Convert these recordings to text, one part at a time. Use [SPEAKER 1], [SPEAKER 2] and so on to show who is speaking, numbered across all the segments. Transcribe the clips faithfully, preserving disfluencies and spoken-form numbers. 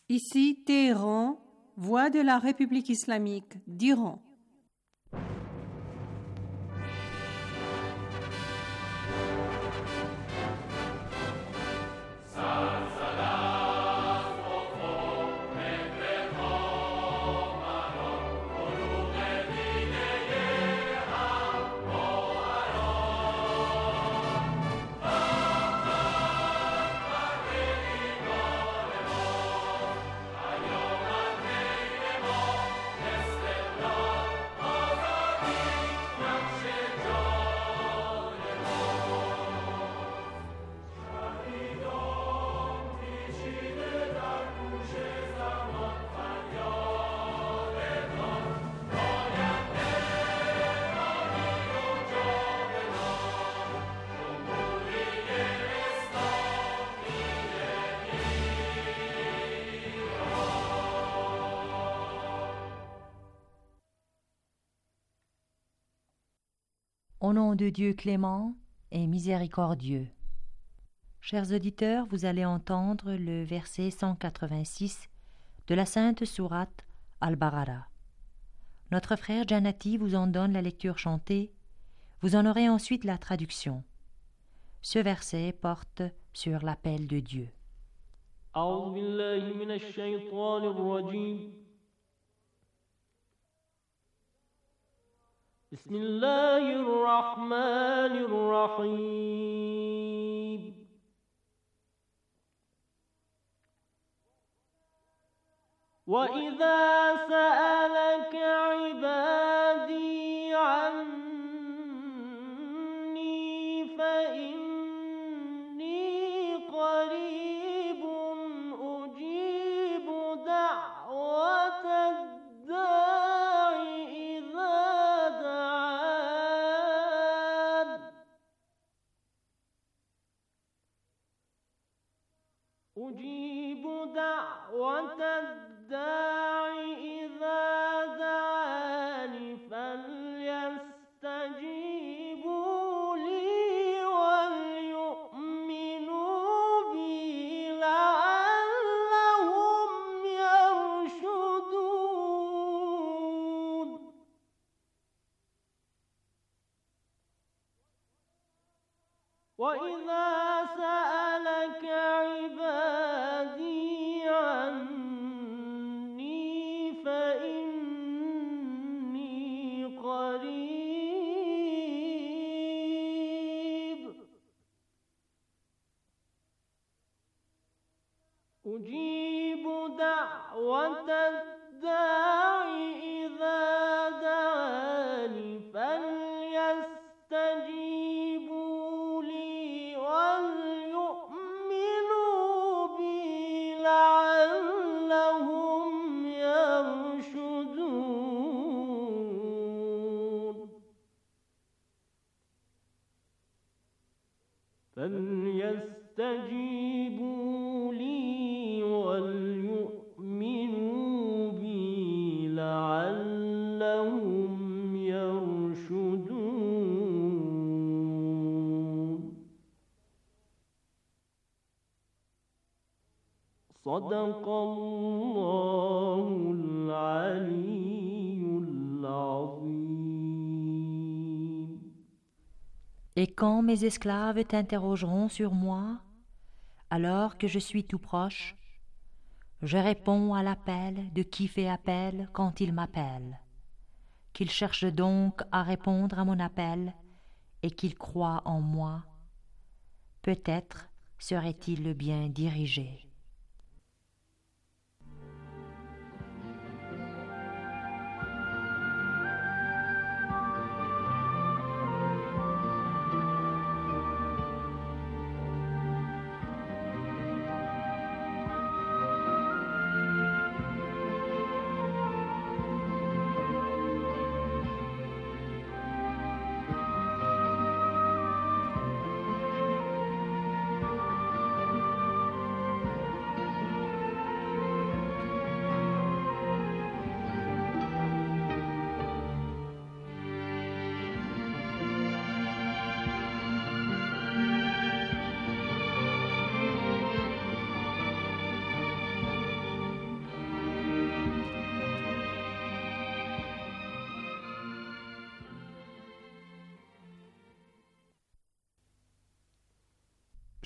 [SPEAKER 1] Ici Téhéran, voix de la République islamique d'Iran.
[SPEAKER 2] Au nom de Dieu clément et miséricordieux. Chers auditeurs, vous allez entendre le verset cent quatre-vingt-six de la sainte sourate Al-Baqara. Notre frère Janati vous en donne la lecture chantée, vous en aurez ensuite la traduction. Ce verset porte sur l'appel de Dieu.
[SPEAKER 3] أعوذ بالله من الشيطان الرجيم بسم الله الرحمن الرحيم وإذا سألك عبادي عني فإني قريب أجيب دعوة الداع إذا دعان أجيب دعوة الداع إذا دعان فليستجيبوا لي وليؤمنوا بي لعلهم يرشدون وإذا سألك عبادي عني فإني قريب أجيب دعوة الداع إذا دعان فليستجيبوا لي وليؤمنوا بي لعلهم يرشدون فليستجيبوا لي وليؤمنوا بي لعلهم يرشدون صدق الله العلي العظيم.
[SPEAKER 2] Et quand mes esclaves t'interrogeront sur moi, alors que je suis tout proche, je réponds à l'appel de qui fait appel quand il m'appelle, qu'il cherche donc à répondre à mon appel et qu'il croit en moi. Peut-être serait-il bien dirigé.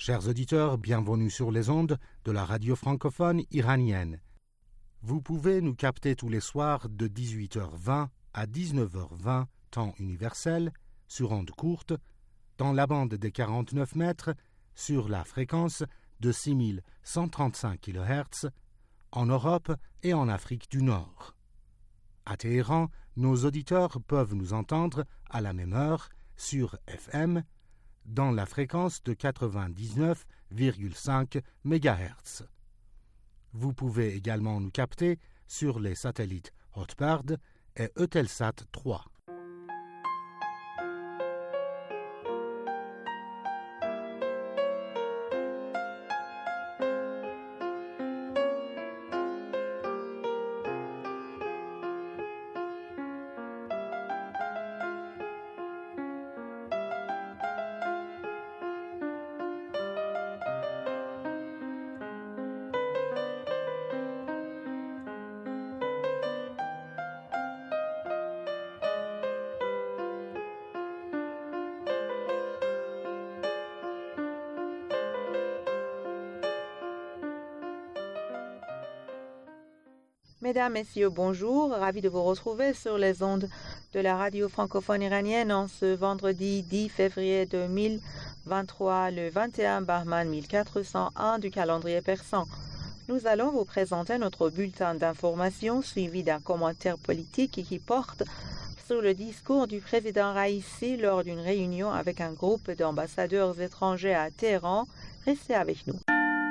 [SPEAKER 4] Chers auditeurs, bienvenue sur les ondes de la radio francophone iranienne. Vous pouvez nous capter tous les soirs de dix-huit heures vingt à dix-neuf heures vingt, temps universel, sur ondes courtes, dans la bande des quarante-neuf mètres, sur la fréquence de six mille cent trente-cinq kilohertz, en Europe et en Afrique du Nord. À Téhéran, nos auditeurs peuvent nous entendre à la même heure sur F M, dans la fréquence de quatre-vingt-dix-neuf virgule cinq mégahertz. Vous pouvez également nous capter sur les satellites Hotbird et Eutelsat trois.
[SPEAKER 5] Mesdames, Messieurs, bonjour. Ravi de vous retrouver sur les ondes de la radio francophone iranienne en ce vendredi dix février deux mille vingt-trois, le vingt et un Bahman mille quatre cent un du calendrier persan. Nous allons vous présenter notre bulletin d'information suivi d'un commentaire politique qui porte sur le discours du président Raïssi lors d'une réunion avec un groupe d'ambassadeurs étrangers à Téhéran. Restez avec nous.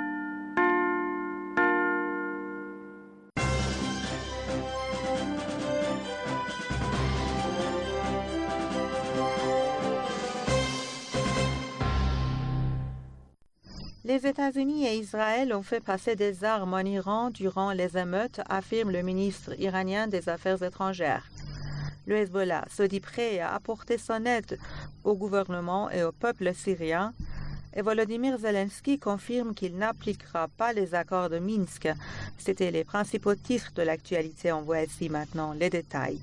[SPEAKER 5] Les États-Unis et Israël ont fait passer des armes en Iran durant les émeutes, affirme le ministre iranien des Affaires étrangères. Le Hezbollah se dit prêt à apporter son aide au gouvernement et au peuple syrien, et Volodymyr Zelensky confirme qu'il n'appliquera pas les accords de Minsk. C'était les principaux titres de l'actualité. On voit ici maintenant les détails.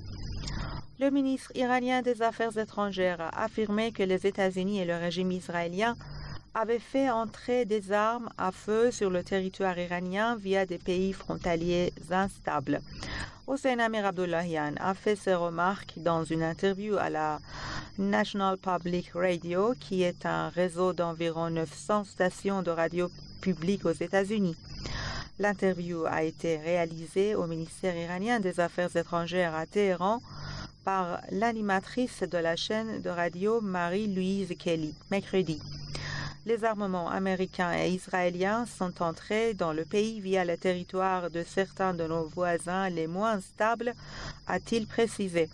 [SPEAKER 5] Le ministre iranien des Affaires étrangères a affirmé que les États-Unis et le régime israélien avait fait entrer des armes à feu sur le territoire iranien via des pays frontaliers instables. Hossein Amir Abdullahian a fait ses remarques dans une interview à la National Public Radio, qui est un réseau d'environ neuf cents stations de radio publiques aux États-Unis. L'interview a été réalisée au ministère iranien des Affaires étrangères à Téhéran par l'animatrice de la chaîne de radio Marie-Louise Kelly, mercredi. Les armements américains et israéliens sont entrés dans le pays via le territoire de certains de nos voisins les moins stables, a-t-il précisé.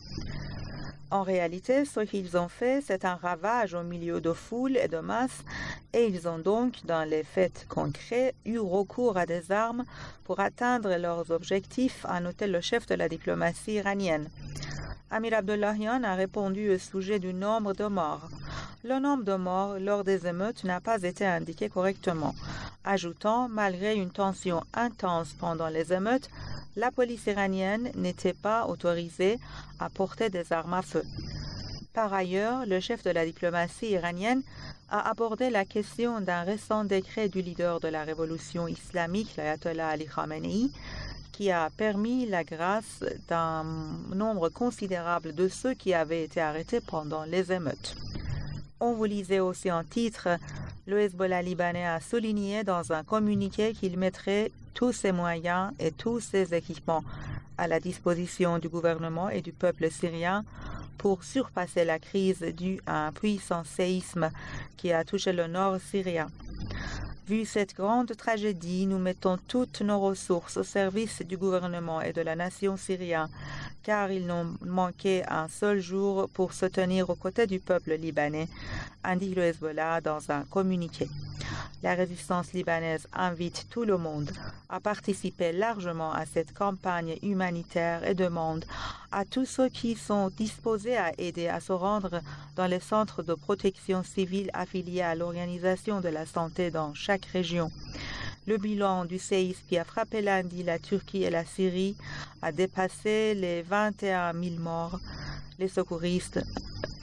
[SPEAKER 5] En réalité, ce qu'ils ont fait, c'est un ravage au milieu de foules et de masses, et ils ont donc, dans les faits concrets, eu recours à des armes pour atteindre leurs objectifs, a noté le chef de la diplomatie iranienne. Amir Abdullahian a répondu au sujet du nombre de morts. Le nombre de morts lors des émeutes n'a pas été indiqué correctement, ajoutant, malgré une tension intense pendant les émeutes, la police iranienne n'était pas autorisée à porter des armes à feu. Par ailleurs, le chef de la diplomatie iranienne a abordé la question d'un récent décret du leader de la révolution islamique, l'ayatollah Ali Khamenei, qui a permis la grâce d'un nombre considérable de ceux qui avaient été arrêtés pendant les émeutes. On vous lisait aussi en titre, le Hezbollah libanais a souligné dans un communiqué qu'il mettrait tous ses moyens et tous ses équipements à la disposition du gouvernement et du peuple syrien pour surpasser la crise due à un puissant séisme qui a touché le nord syrien. Vu cette grande tragédie, nous mettons toutes nos ressources au service du gouvernement et de la nation syrienne, car ils n'ont manqué un seul jour pour se tenir aux côtés du peuple libanais, indique le Hezbollah dans un communiqué. La résistance libanaise invite tout le monde à participer largement à cette campagne humanitaire et demande à tous ceux qui sont disposés à aider à se rendre dans les centres de protection civile affiliés à l'Organisation de la santé dans chaque région. Le bilan du séisme qui a frappé lundi la Turquie et la Syrie a dépassé les vingt et un mille morts. Les secouristes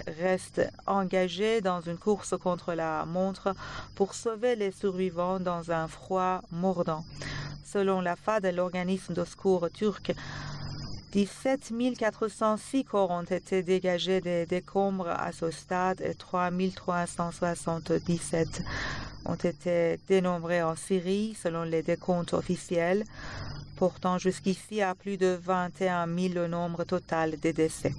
[SPEAKER 5] reste engagé dans une course contre la montre pour sauver les survivants dans un froid mordant. Selon la F A D, l'organisme de secours turc, dix-sept mille quatre cent six corps ont été dégagés des décombres à ce stade et trois mille trois cent soixante-dix-sept ont été dénombrés en Syrie selon les décomptes officiels, portant jusqu'ici à plus de vingt et un mille le nombre total des décès.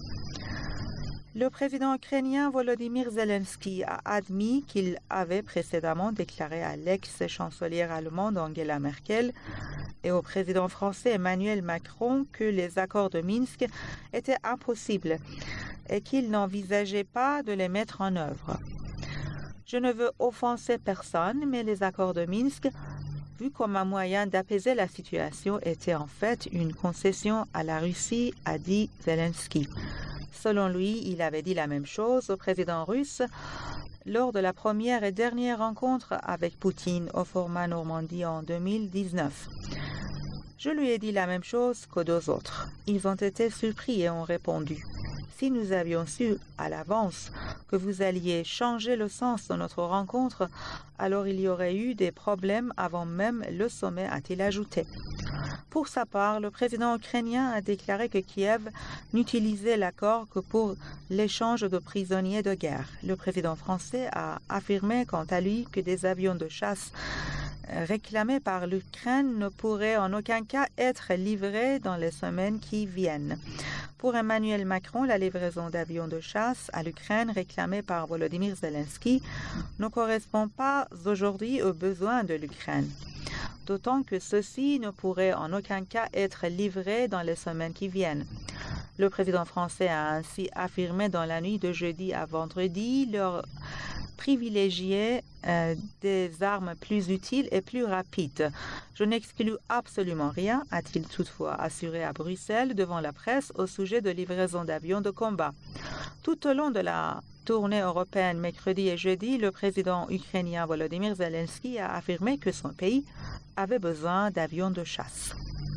[SPEAKER 5] Le président ukrainien Volodymyr Zelensky a admis qu'il avait précédemment déclaré à l'ex-chancelière allemande Angela Merkel et au président français Emmanuel Macron que les accords de Minsk étaient impossibles et qu'il n'envisageait pas de les mettre en œuvre. Je ne veux offenser personne, mais les accords de Minsk, vus comme un moyen d'apaiser la situation, étaient en fait une concession à la Russie, a dit Zelensky. Selon lui, il avait dit la même chose au président russe lors de la première et dernière rencontre avec Poutine au format Normandie en deux mille dix-neuf. Je lui ai dit la même chose qu'aux deux autres. Ils ont été surpris et ont répondu. Si nous avions su à l'avance que vous alliez changer le sens de notre rencontre, alors il y aurait eu des problèmes avant même le sommet, a-t-il ajouté. Pour sa part, le président ukrainien a déclaré que Kiev n'utilisait l'accord que pour l'échange de prisonniers de guerre. Le président français a affirmé quant à lui que des avions de chasse réclamés par l'Ukraine ne pourraient en aucun cas être livrés dans les semaines qui viennent. Pour Emmanuel Macron, la livraison d'avions de chasse à l'Ukraine réclamée par Volodymyr Zelensky ne correspond pas aujourd'hui aux besoins de l'Ukraine, d'autant que ceux-ci ne pourraient en aucun cas être livrés dans les semaines qui viennent. Le président français a ainsi affirmé dans la nuit de jeudi à vendredi leur privilégier euh, des armes plus utiles et plus rapides. Je n'exclus absolument rien, a-t-il toutefois assuré à Bruxelles devant la presse au sujet de livraison d'avions de combat. Tout au long de la tournée européenne mercredi et jeudi, le président ukrainien Volodymyr Zelensky a affirmé que son pays avait besoin d'avions de chasse.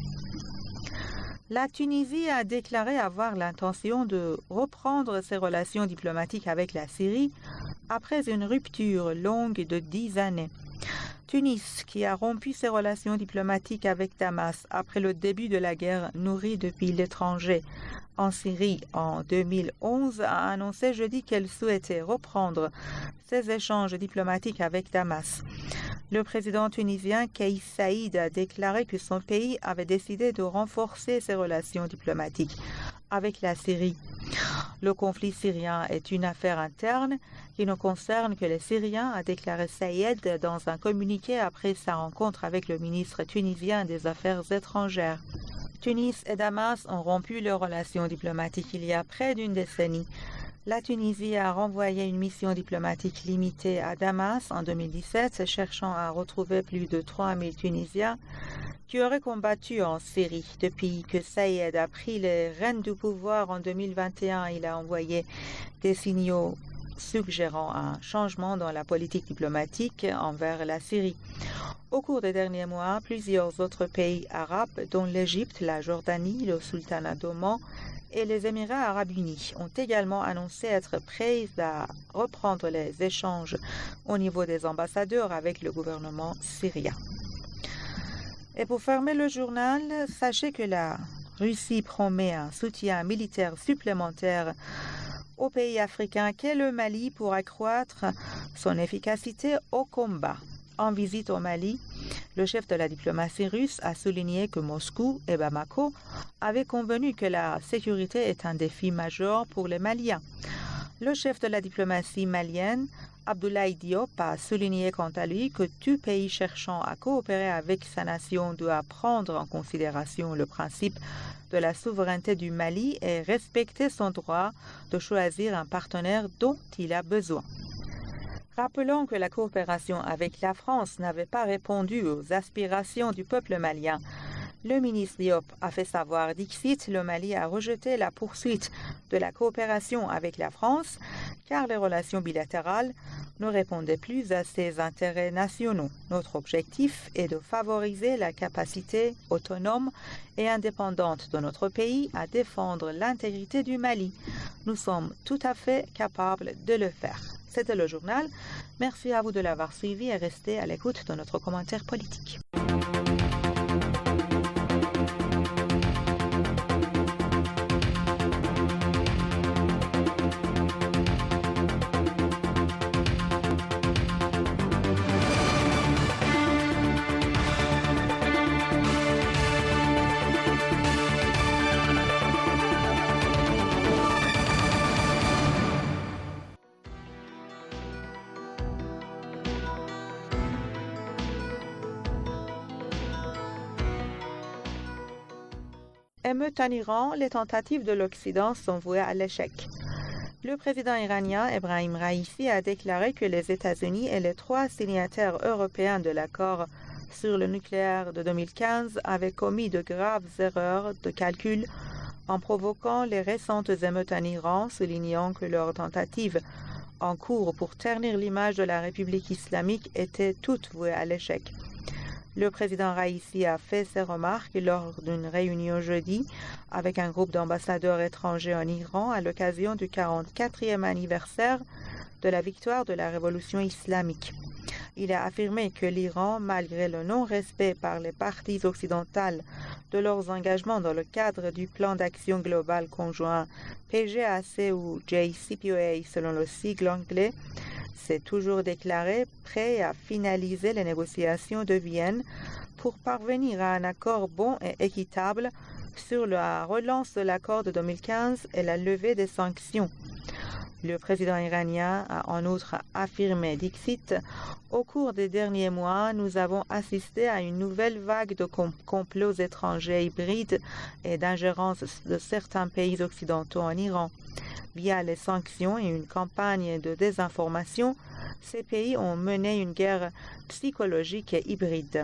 [SPEAKER 5] La Tunisie a déclaré avoir l'intention de reprendre ses relations diplomatiques avec la Syrie après une rupture longue de dix années. Tunis, qui a rompu ses relations diplomatiques avec Damas après le début de la guerre nourrie depuis l'étranger en Syrie en deux mille onze, a annoncé jeudi qu'elle souhaitait reprendre ses échanges diplomatiques avec Damas. Le président tunisien Kais Saïd a déclaré que son pays avait décidé de renforcer ses relations diplomatiques avec la Syrie. Le conflit syrien est une affaire interne qui ne concerne que les Syriens, a déclaré Saïd dans un communiqué après sa rencontre avec le ministre tunisien des Affaires étrangères. Tunis et Damas ont rompu leurs relations diplomatiques il y a près d'une décennie. La Tunisie a renvoyé une mission diplomatique limitée à Damas en deux mille dix-sept, cherchant à retrouver plus de trois mille Tunisiens qui auraient combattu en Syrie. Depuis que Saïd a pris les rênes du pouvoir en deux mille vingt et un, il a envoyé des signaux suggérant un changement dans la politique diplomatique envers la Syrie. Au cours des derniers mois, plusieurs autres pays arabes, dont l'Égypte, la Jordanie, le Sultanat d'Oman et les Émirats arabes unis, ont également annoncé être prêts à reprendre les échanges au niveau des ambassadeurs avec le gouvernement syrien. Et pour fermer le journal, sachez que la Russie promet un soutien militaire supplémentaire au pays africain qu'est le Mali pour accroître son efficacité au combat. En visite au Mali, le chef de la diplomatie russe a souligné que Moscou et Bamako avaient convenu que la sécurité est un défi majeur pour les Maliens. Le chef de la diplomatie malienne, Abdoulaye Diop, a souligné quant à lui que tout pays cherchant à coopérer avec sa nation doit prendre en considération le principe de la souveraineté du Mali et respecter son droit de choisir un partenaire dont il a besoin. Rappelons que la coopération avec la France n'avait pas répondu aux aspirations du peuple malien. Le ministre Diop a fait savoir d'Ixit, le Mali a rejeté la poursuite de la coopération avec la France car les relations bilatérales ne répondaient plus à ses intérêts nationaux. Notre objectif est de favoriser la capacité autonome et indépendante de notre pays à défendre l'intégrité du Mali. Nous sommes tout à fait capables de le faire. C'était le journal. Merci à vous de l'avoir suivi et restez à l'écoute de notre commentaire politique. Émeute en Iran, les tentatives de l'Occident sont vouées à l'échec. Le président iranien Ebrahim Raïssi a déclaré que les États-Unis et les trois signataires européens de l'accord sur le nucléaire de deux mille quinze avaient commis de graves erreurs de calcul en provoquant les récentes émeutes en Iran, soulignant que leurs tentatives en cours pour ternir l'image de la République islamique étaient toutes vouées à l'échec. Le président Raïssi a fait ces remarques lors d'une réunion jeudi avec un groupe d'ambassadeurs étrangers en Iran à l'occasion du quarante-quatrième anniversaire de la victoire de la révolution islamique. Il a affirmé que l'Iran, malgré le non-respect par les parties occidentales de leurs engagements dans le cadre du plan d'action global conjoint P G A C ou J C P O A selon le sigle anglais, s'est toujours déclaré prêt à finaliser les négociations de Vienne pour parvenir à un accord bon et équitable sur la relance de l'accord de deux mille quinze et la levée des sanctions. Le président iranien a en outre affirmé d'Ixit, au cours des derniers mois, nous avons assisté à une nouvelle vague de com- complots étrangers hybrides et d'ingérence de certains pays occidentaux en Iran. Via les sanctions et une campagne de désinformation, ces pays ont mené une guerre psychologique et hybride.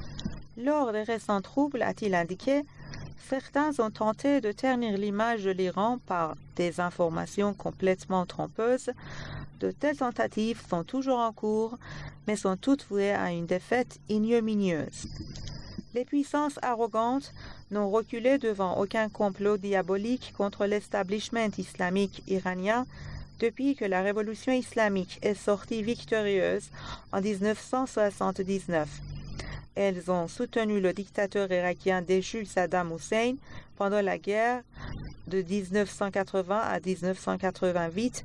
[SPEAKER 5] Lors des récents troubles, a-t-il indiqué, certains ont tenté de ternir l'image de l'Iran par des informations complètement trompeuses. De telles tentatives sont toujours en cours, mais sont toutes vouées à une défaite ignominieuse. Les puissances arrogantes n'ont reculé devant aucun complot diabolique contre l'establishment islamique iranien depuis que la révolution islamique est sortie victorieuse en dix-neuf cent soixante-dix-neuf. Elles ont soutenu le dictateur irakien déchu Saddam Hussein pendant la guerre de dix-neuf cent quatre-vingts à dix-neuf cent quatre-vingt-huit,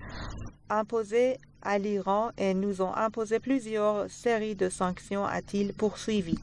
[SPEAKER 5] imposée à l'Iran et nous ont imposé plusieurs séries de sanctions, a-t-il poursuivi.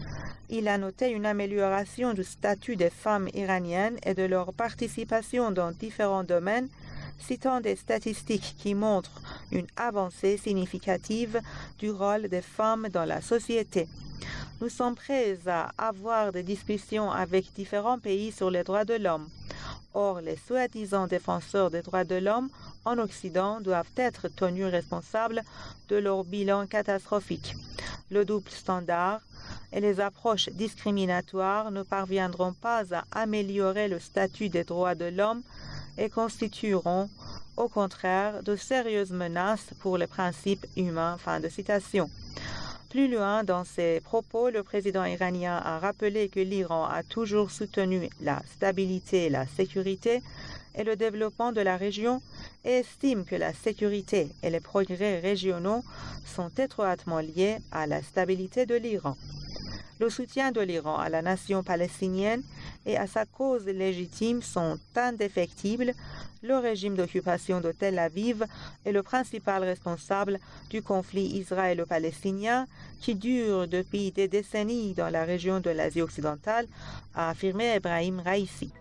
[SPEAKER 5] Il a noté une amélioration du statut des femmes iraniennes et de leur participation dans différents domaines, citant des statistiques qui montrent une avancée significative du rôle des femmes dans la société. Nous sommes prêts à avoir des discussions avec différents pays sur les droits de l'homme. Or, les soi-disant défenseurs des droits de l'homme en Occident doivent être tenus responsables de leur bilan catastrophique. Le double standard et les approches discriminatoires ne parviendront pas à améliorer le statut des droits de l'homme et constitueront, au contraire, de sérieuses menaces pour les principes humains. Fin de citation. Plus loin dans ses propos, le président iranien a rappelé que l'Iran a toujours soutenu la stabilité et la sécurité et le développement de la région et estime que la sécurité et les progrès régionaux sont étroitement liés à la stabilité de l'Iran. Le soutien de l'Iran à la nation palestinienne et à sa cause légitime sont indéfectibles. Le régime d'occupation de Tel Aviv est le principal responsable du conflit israélo-palestinien qui dure depuis des décennies dans la région de l'Asie occidentale, a affirmé Ebrahim Raïssi.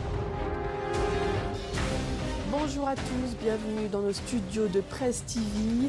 [SPEAKER 6] Bonjour à tous, bienvenue dans nos studios de Presse T V.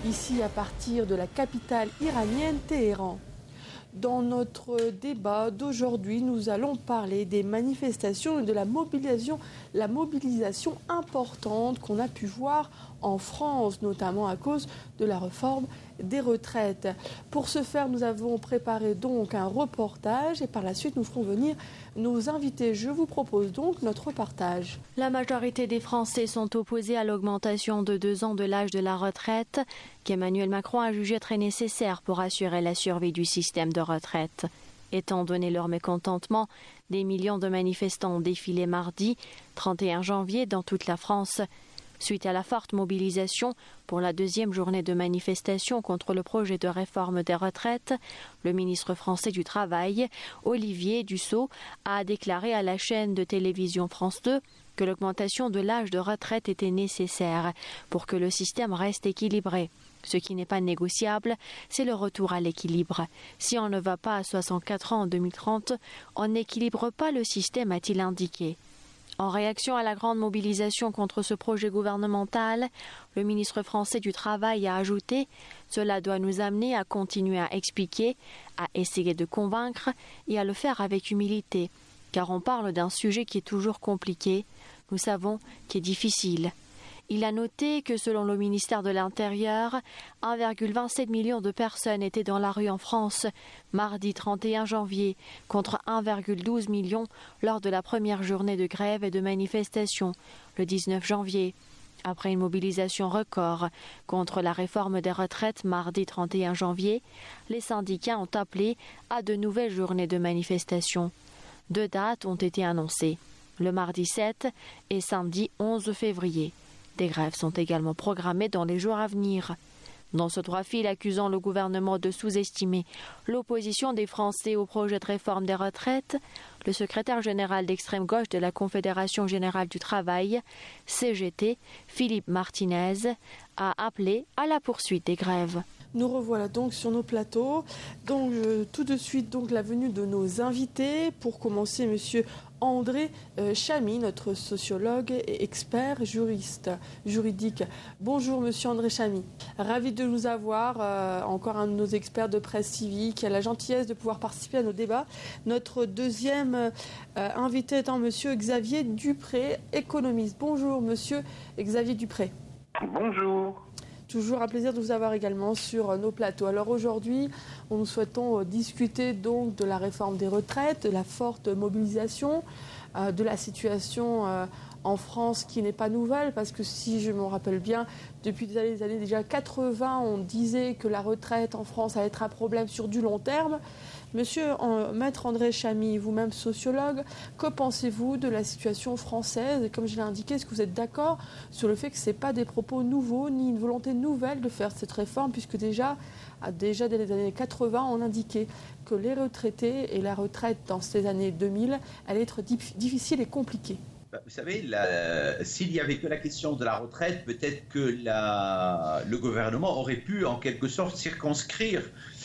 [SPEAKER 6] ici à partir de la capitale iranienne, Téhéran. Dans notre débat d'aujourd'hui, nous allons parler des manifestations et de la mobilisation, la mobilisation importante qu'on a pu voir en France, notamment à cause de la réforme des retraites. Pour ce faire, nous avons préparé donc un reportage et par la suite, nous ferons venir nos invités. Je vous propose donc notre reportage.
[SPEAKER 7] La majorité des Français sont opposés à l'augmentation de deux ans de l'âge de la retraite qu'Emmanuel Macron a jugé très nécessaire pour assurer la survie du système de retraite. Étant donné leur mécontentement, des millions de manifestants ont défilé mardi, trente et un janvier, dans toute la France. Suite à la forte mobilisation pour la deuxième journée de manifestation contre le projet de réforme des retraites, le ministre français du Travail, Olivier Dussopt, a déclaré à la chaîne de télévision France deux que l'augmentation de l'âge de retraite était nécessaire pour que le système reste équilibré. Ce qui n'est pas négociable, c'est le retour à l'équilibre. Si on ne va pas à soixante-quatre ans en deux mille trente, on n'équilibre pas le système, a-t-il indiqué. En réaction à la grande mobilisation contre ce projet gouvernemental, le ministre français du Travail a ajouté « Cela doit nous amener à continuer à expliquer, à essayer de convaincre et à le faire avec humilité, car on parle d'un sujet qui est toujours compliqué, nous savons qu'il est difficile. » Il a noté que selon le ministère de l'Intérieur, un virgule vingt-sept million de personnes étaient dans la rue en France mardi trente et un janvier contre un virgule douze million lors de la première journée de grève et de manifestation le dix-neuf janvier. Après une mobilisation record contre la réforme des retraites mardi trente et un janvier, les syndicats ont appelé à de nouvelles journées de manifestation. Deux dates ont été annoncées, le mardi sept et samedi onze février. Des grèves sont également programmées dans les jours à venir. Dans ce trois fil accusant le gouvernement de sous-estimer l'opposition des Français au projet de réforme des retraites, le secrétaire général d'extrême gauche de la Confédération générale du travail, C G T, Philippe Martinez, a appelé à la poursuite des grèves.
[SPEAKER 6] Nous revoilà donc sur nos plateaux. Donc euh, tout de suite donc la venue de nos invités. Pour commencer, Monsieur André euh, Chamy, notre sociologue et expert juriste juridique. Bonjour Monsieur André Chamy. Ravi de nous avoir, euh, encore un de nos experts de presse civique, qui a la gentillesse de pouvoir participer à nos débats. Notre deuxième euh, invité étant Monsieur Xavier Dupré, économiste. Bonjour Monsieur Xavier Dupré.
[SPEAKER 8] Bonjour.
[SPEAKER 6] Toujours un plaisir de vous avoir également sur nos plateaux. Alors aujourd'hui, nous souhaitons discuter donc de la réforme des retraites, de la forte mobilisation, euh, de la situation euh, en France qui n'est pas nouvelle, parce que si je me rappelle bien, depuis des années, des années déjà quatre-vingts, on disait que la retraite en France allait être un problème sur du long terme. Monsieur euh, Maître André Chamy, vous-même sociologue, que pensez-vous de la situation française? Et comme je l'ai indiqué, est-ce que vous êtes d'accord sur le fait que ce n'est pas des propos nouveaux ni une volonté nouvelle de faire cette réforme, puisque déjà, déjà dès les années quatre-vingts, on indiquait que les retraités et la retraite dans ces années deux mille allaient être difficiles et compliquées?
[SPEAKER 9] Vous savez, la, s'il n'y avait que la question de la retraite, peut-être que la, le gouvernement aurait pu en quelque sorte circonscrire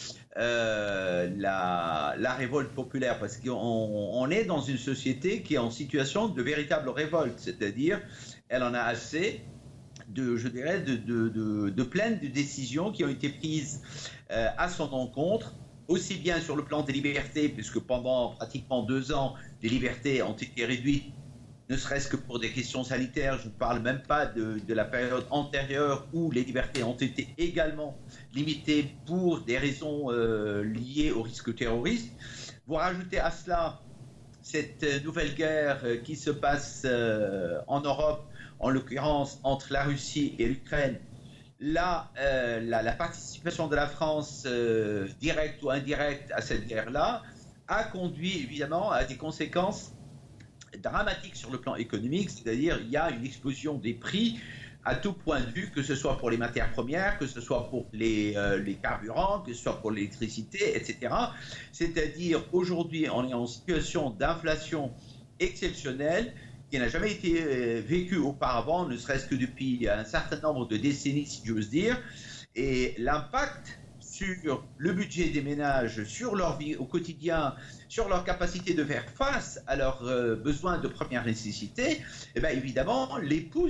[SPEAKER 9] Euh, la, la révolte populaire, parce qu'on on est dans une société qui est en situation de véritable révolte, c'est-à-dire elle en a assez de, je dirais, de, de, de, de plaintes, de décisions qui ont été prises euh, à son encontre, aussi bien sur le plan des libertés, puisque pendant pratiquement deux ans, les libertés ont été réduites, ne serait-ce que pour des questions sanitaires. Je ne parle même pas de, de la période antérieure où les libertés ont été également limitées pour des raisons euh, liées au risque terroriste. Vous rajoutez à cela cette nouvelle guerre qui se passe euh, en Europe, en l'occurrence entre la Russie et l'Ukraine. Là, euh, la, la participation de la France, euh, directe ou indirecte, à cette guerre-là, a conduit évidemment à des conséquences dramatique sur le plan économique, c'est-à-dire il y a une explosion des prix à tout point de vue, que ce soit pour les matières premières, que ce soit pour les, euh, les carburants, que ce soit pour l'électricité, et cetera. C'est-à-dire aujourd'hui on est en situation d'inflation exceptionnelle qui n'a jamais été euh, vécue auparavant, ne serait-ce que depuis un certain nombre de décennies, si j'ose dire, et l'impact sur le budget des ménages, sur leur vie au quotidien, sur leur capacité de faire face à leurs euh, besoins de première nécessité, eh bien évidemment les pousse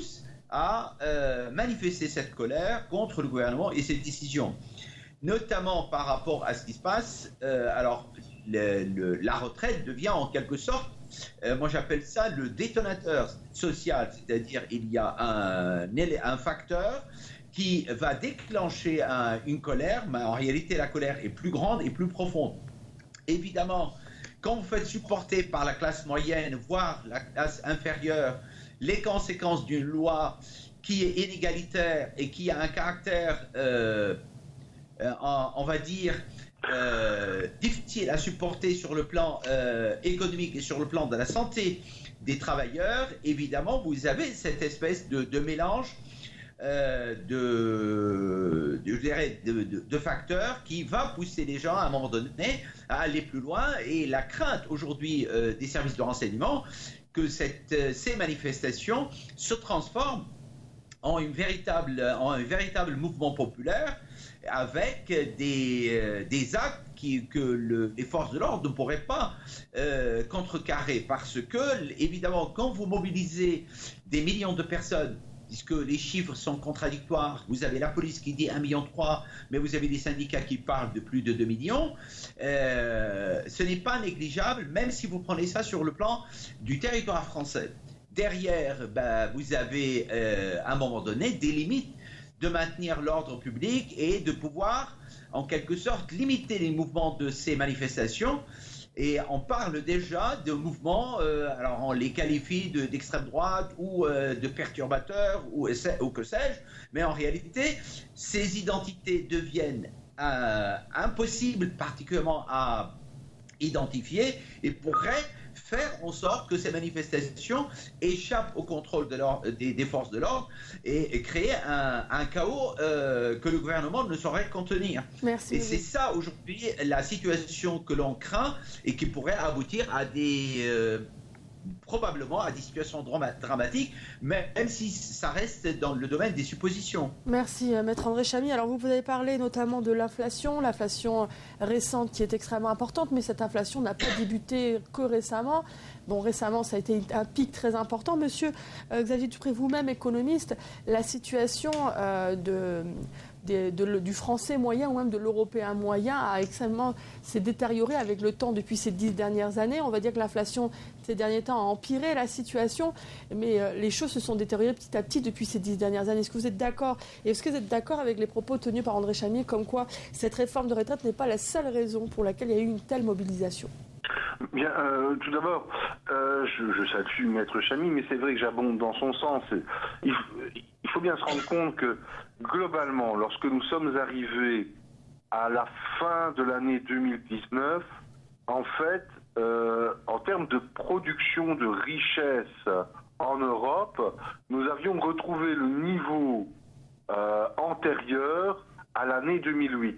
[SPEAKER 9] à euh, manifester cette colère contre le gouvernement et cette décision, notamment par rapport à ce qui se passe. Euh, alors, le, le, la retraite devient en quelque sorte, euh, moi j'appelle ça le détonateur social, c'est-à-dire il y a un, un facteur qui va déclencher un, une colère, mais en réalité la colère est plus grande et plus profonde. Évidemment, quand vous faites supporter par la classe moyenne, voire la classe inférieure, les conséquences d'une loi qui est inégalitaire et qui a un caractère, euh, euh, on va dire, euh, difficile à supporter sur le plan euh, économique et sur le plan de la santé des travailleurs, évidemment, vous avez cette espèce de, de mélange euh, de, de, je dirais, de, de, de facteurs qui va pousser les gens à un moment donné à aller plus loin. Et la crainte aujourd'hui euh, des services de renseignement que cette, euh, ces manifestations se transforment en, une véritable, en un véritable mouvement populaire avec des, euh, des actes qui, que le, les forces de l'ordre ne pourraient pas euh, contrecarrer. Parce que, évidemment, quand vous mobilisez des millions de personnes, puisque les chiffres sont contradictoires, vous avez la police qui dit un million trois, mais vous avez des syndicats qui parlent de plus de deux millions, euh, ce n'est pas négligeable, même si vous prenez ça sur le plan du territoire français. Derrière, ben, vous avez, euh, à un moment donné, des limites de maintenir l'ordre public et de pouvoir, en quelque sorte, limiter les mouvements de ces manifestations. Et on parle déjà de mouvements, euh, alors on les qualifie de, d'extrême droite ou euh, de perturbateurs ou, ou que sais-je, mais en réalité, ces identités deviennent euh, impossibles, particulièrement à identifier, et pourraient faire en sorte que ces manifestations échappent au contrôle de des, des forces de l'ordre et, et créer un, un chaos euh, que le gouvernement ne saurait contenir.
[SPEAKER 6] Merci.
[SPEAKER 9] Et c'est ça aujourd'hui la situation que l'on craint et qui pourrait aboutir à des... Euh, probablement à des situations drama- dramatiques, même si ça reste dans le domaine des suppositions.
[SPEAKER 6] Merci, Maître André Chamy. Alors, vous avez parlé notamment de l'inflation, l'inflation récente qui est extrêmement importante, mais cette inflation n'a pas débuté que récemment. Bon, récemment, ça a été un pic très important. Monsieur euh, Xavier Dupré, vous-même économiste, la situation euh, de... De, de, du français moyen ou même de l'européen moyen a extrêmement s'est détérioré avec le temps depuis ces dix dernières années. On va dire que l'inflation ces derniers temps a empiré la situation, mais euh, les choses se sont détériorées petit à petit depuis ces dix dernières années. Est-ce que vous êtes d'accord et est-ce que vous êtes d'accord avec les propos tenus par André Chamy comme quoi cette réforme de retraite n'est pas la seule raison pour laquelle il y a eu une telle mobilisation?
[SPEAKER 8] Bien, euh, tout d'abord, euh, je, je salue Maître Chamy, mais c'est vrai que j'abonde dans son sens. Il, il faut bien se rendre compte que, globalement, lorsque nous sommes arrivés à la fin de l'année deux mille dix-neuf, en fait, euh, en termes de production de richesse en Europe, nous avions retrouvé le niveau euh, antérieur à l'année deux mille huit.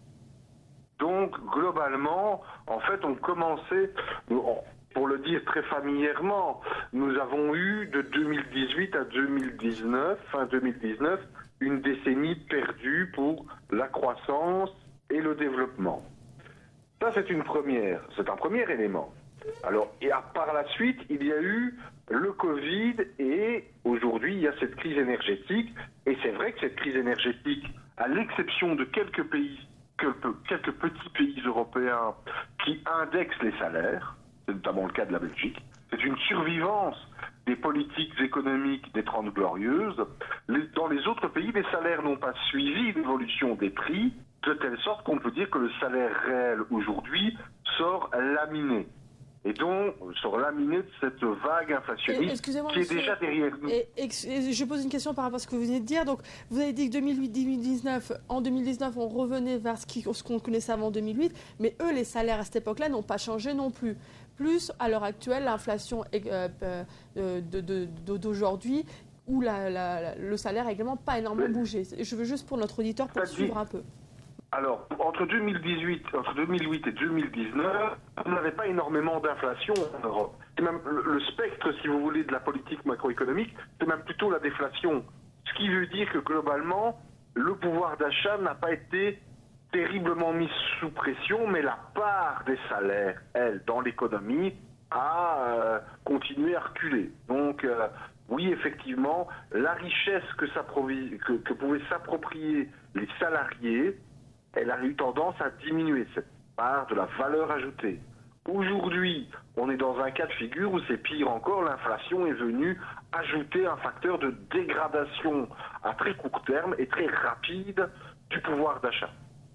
[SPEAKER 8] Donc, globalement, en fait, on commençait, pour le dire très familièrement, nous avons eu de deux mille dix-huit à deux mille dix-neuf, fin deux mille dix-neuf, une décennie perdue pour la croissance et le développement. Ça, c'est une première, c'est un premier élément. Alors, et à, par la suite, il y a eu le Covid et aujourd'hui, il y a cette crise énergétique. Et c'est vrai que cette crise énergétique, à l'exception de quelques pays, quelques, quelques petits pays européens qui indexent les salaires, c'est notamment le cas de la Belgique, c'est une survivance des politiques économiques des Trente Glorieuses. Les, dans les autres pays, les salaires n'ont pas suivi l'évolution des prix, de telle sorte qu'on peut dire que le salaire réel aujourd'hui sort laminé. Et donc, sort laminé de cette vague inflationniste qui est
[SPEAKER 6] monsieur,
[SPEAKER 8] déjà derrière nous.
[SPEAKER 6] Et, et, et je pose une question par rapport à ce que vous venez de dire. Donc, vous avez dit que deux mille huit deux mille dix-neuf, en deux mille dix-neuf, on revenait vers ce, qui, ce qu'on connaissait avant deux mille huit, mais eux, les salaires à cette époque-là n'ont pas changé non plus. Plus, à l'heure actuelle, l'inflation euh, euh, de, de, de, d'aujourd'hui, où la, la, la, le salaire n'a également pas énormément mais, bougé. Je veux juste pour notre auditeur, pour suivre un peu.
[SPEAKER 8] Alors, entre deux mille dix-huit, entre deux mille huit et deux mille dix-neuf, on n'avait pas énormément d'inflation en Europe. C'est même le, le spectre, si vous voulez, de la politique macroéconomique, c'est même plutôt la déflation. Ce qui veut dire que globalement, le pouvoir d'achat n'a pas été terriblement mis sous pression, mais la part des salaires, elle, dans l'économie, a euh, continué à reculer. Donc, euh, vous oui, effectivement, la richesse que, que, que pouvaient s'approprier les salariés, elle a eu tendance à diminuer, cette part de la valeur ajoutée. Aujourd'hui, on est dans un cas de figure où c'est pire encore, l'inflation est venue ajouter un facteur de dégradation à très court terme et très rapide du pouvoir d'achat.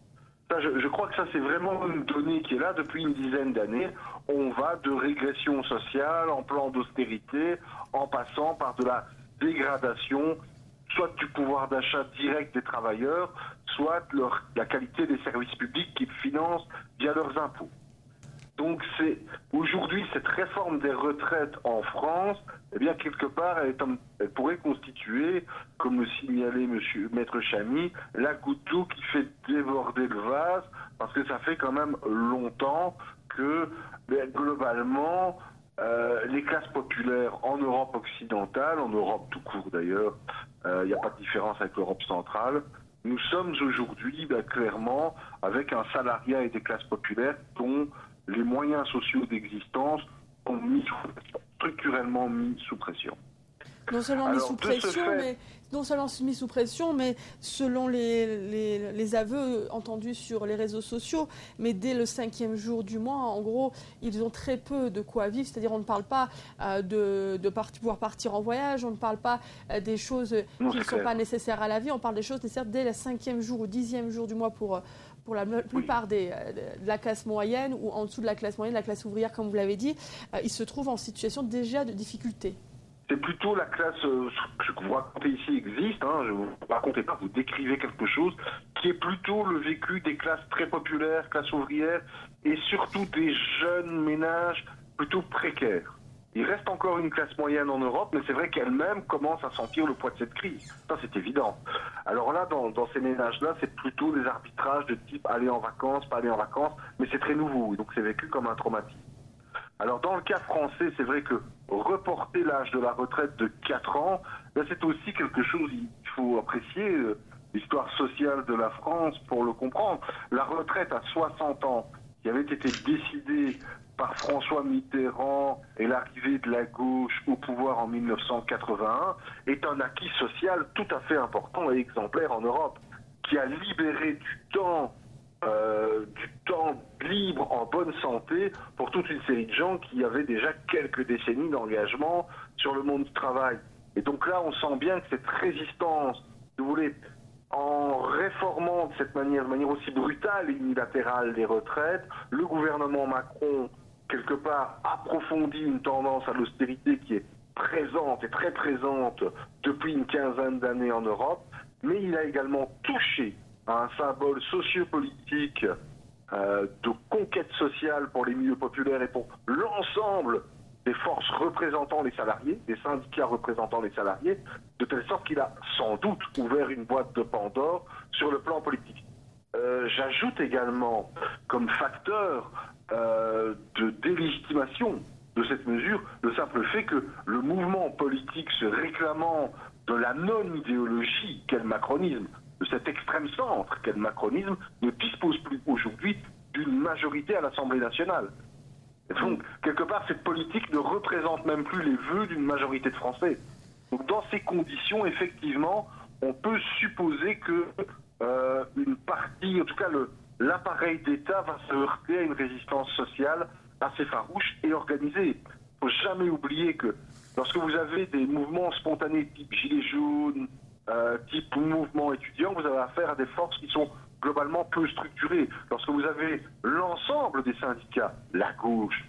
[SPEAKER 8] Ça, je, je crois que ça, c'est vraiment une donnée qui est là depuis une dizaine d'années. On va de régression sociale en plan d'austérité, en passant par de la dégradation, soit du pouvoir d'achat direct des travailleurs, soit leur, la qualité des services publics qu'ils financent via leurs impôts. Donc c'est aujourd'hui cette réforme des retraites en France, eh bien quelque part elle, est, elle pourrait constituer, comme le signalait Monsieur Maître Chamy, la goutte d'eau qui fait déborder le vase, parce que ça fait quand même longtemps que ben, globalement euh, les classes populaires en Europe occidentale, en Europe tout court d'ailleurs, il euh, n'y a pas de différence avec l'Europe centrale. Nous sommes aujourd'hui ben, clairement avec un salariat et des classes populaires dont les moyens sociaux d'existence ont mis structurellement mis sous pression.
[SPEAKER 6] Non seulement
[SPEAKER 8] Alors,
[SPEAKER 6] mis sous pression,
[SPEAKER 8] fait...
[SPEAKER 6] mais non seulement mis sous pression, mais selon les, les, les aveux entendus sur les réseaux sociaux, mais dès le cinquième jour du mois, en gros, ils ont très peu de quoi vivre. C'est-à-dire, on ne parle pas euh, de, de part, pouvoir partir en voyage, on ne parle pas euh, des choses non, qui ne sont clair. pas nécessaires à la vie. On parle des choses nécessaires dès le cinquième jour ou dixième jour du mois pour pour la plupart oui. des, de la classe moyenne ou en dessous de la classe moyenne, la classe ouvrière, comme vous l'avez dit, euh, ils se trouvent en situation déjà de difficulté.
[SPEAKER 8] C'est plutôt la classe, euh, ce que vous racontez ici existe, hein, je ne vous racontez pas, vous décrivez quelque chose qui est plutôt le vécu des classes très populaires, classes ouvrières, et surtout des jeunes ménages plutôt précaires. Il reste encore une classe moyenne en Europe, mais c'est vrai qu'elle-même commence à sentir le poids de cette crise. Ça, c'est évident. Alors là, dans, dans ces ménages-là, c'est plutôt des arbitrages de type aller en vacances, pas aller en vacances, mais c'est très nouveau, donc c'est vécu comme un traumatisme. Alors dans le cas français, c'est vrai que reporter l'âge de la retraite de quatre ans, là, c'est aussi quelque chose, il faut apprécier euh, l'histoire sociale de la France pour le comprendre. La retraite à soixante ans, qui avait été décidée par François Mitterrand et l'arrivée de la gauche au pouvoir en mille neuf cent quatre-vingt-un, est un acquis social tout à fait important et exemplaire en Europe, qui a libéré du temps, euh, du temps libre en bonne santé pour toute une série de gens qui avaient déjà quelques décennies d'engagement sur le monde du travail. Et donc là, on sent bien que cette résistance, si vous voulez, en réformant de cette manière, de manière aussi brutale et unilatérale les retraites, le gouvernement Macron quelque part approfondit une tendance à l'austérité qui est présente et très présente depuis une quinzaine d'années en Europe, mais il a également touché à un symbole sociopolitique euh, de conquête sociale pour les milieux populaires et pour l'ensemble des forces représentant les salariés, des syndicats représentant les salariés, de telle sorte qu'il a sans doute ouvert une boîte de Pandore sur le plan politique. Euh, j'ajoute également comme facteur Euh, de délégitimation de cette mesure, le simple fait que le mouvement politique se réclamant de la non-idéologie qu'est le macronisme, de cet extrême centre qu'est le macronisme, ne dispose plus aujourd'hui d'une majorité à l'Assemblée nationale. Et donc, quelque part, cette politique ne représente même plus les vœux d'une majorité de Français. Donc, dans ces conditions, effectivement, on peut supposer que euh, une partie, en tout cas le l'appareil d'État va se heurter à une résistance sociale assez farouche et organisée. Il ne faut jamais oublier que lorsque vous avez des mouvements spontanés type Gilets jaunes, euh, type mouvement étudiant, vous avez affaire à des forces qui sont globalement peu structurées. Lorsque vous avez l'ensemble des syndicats, la gauche,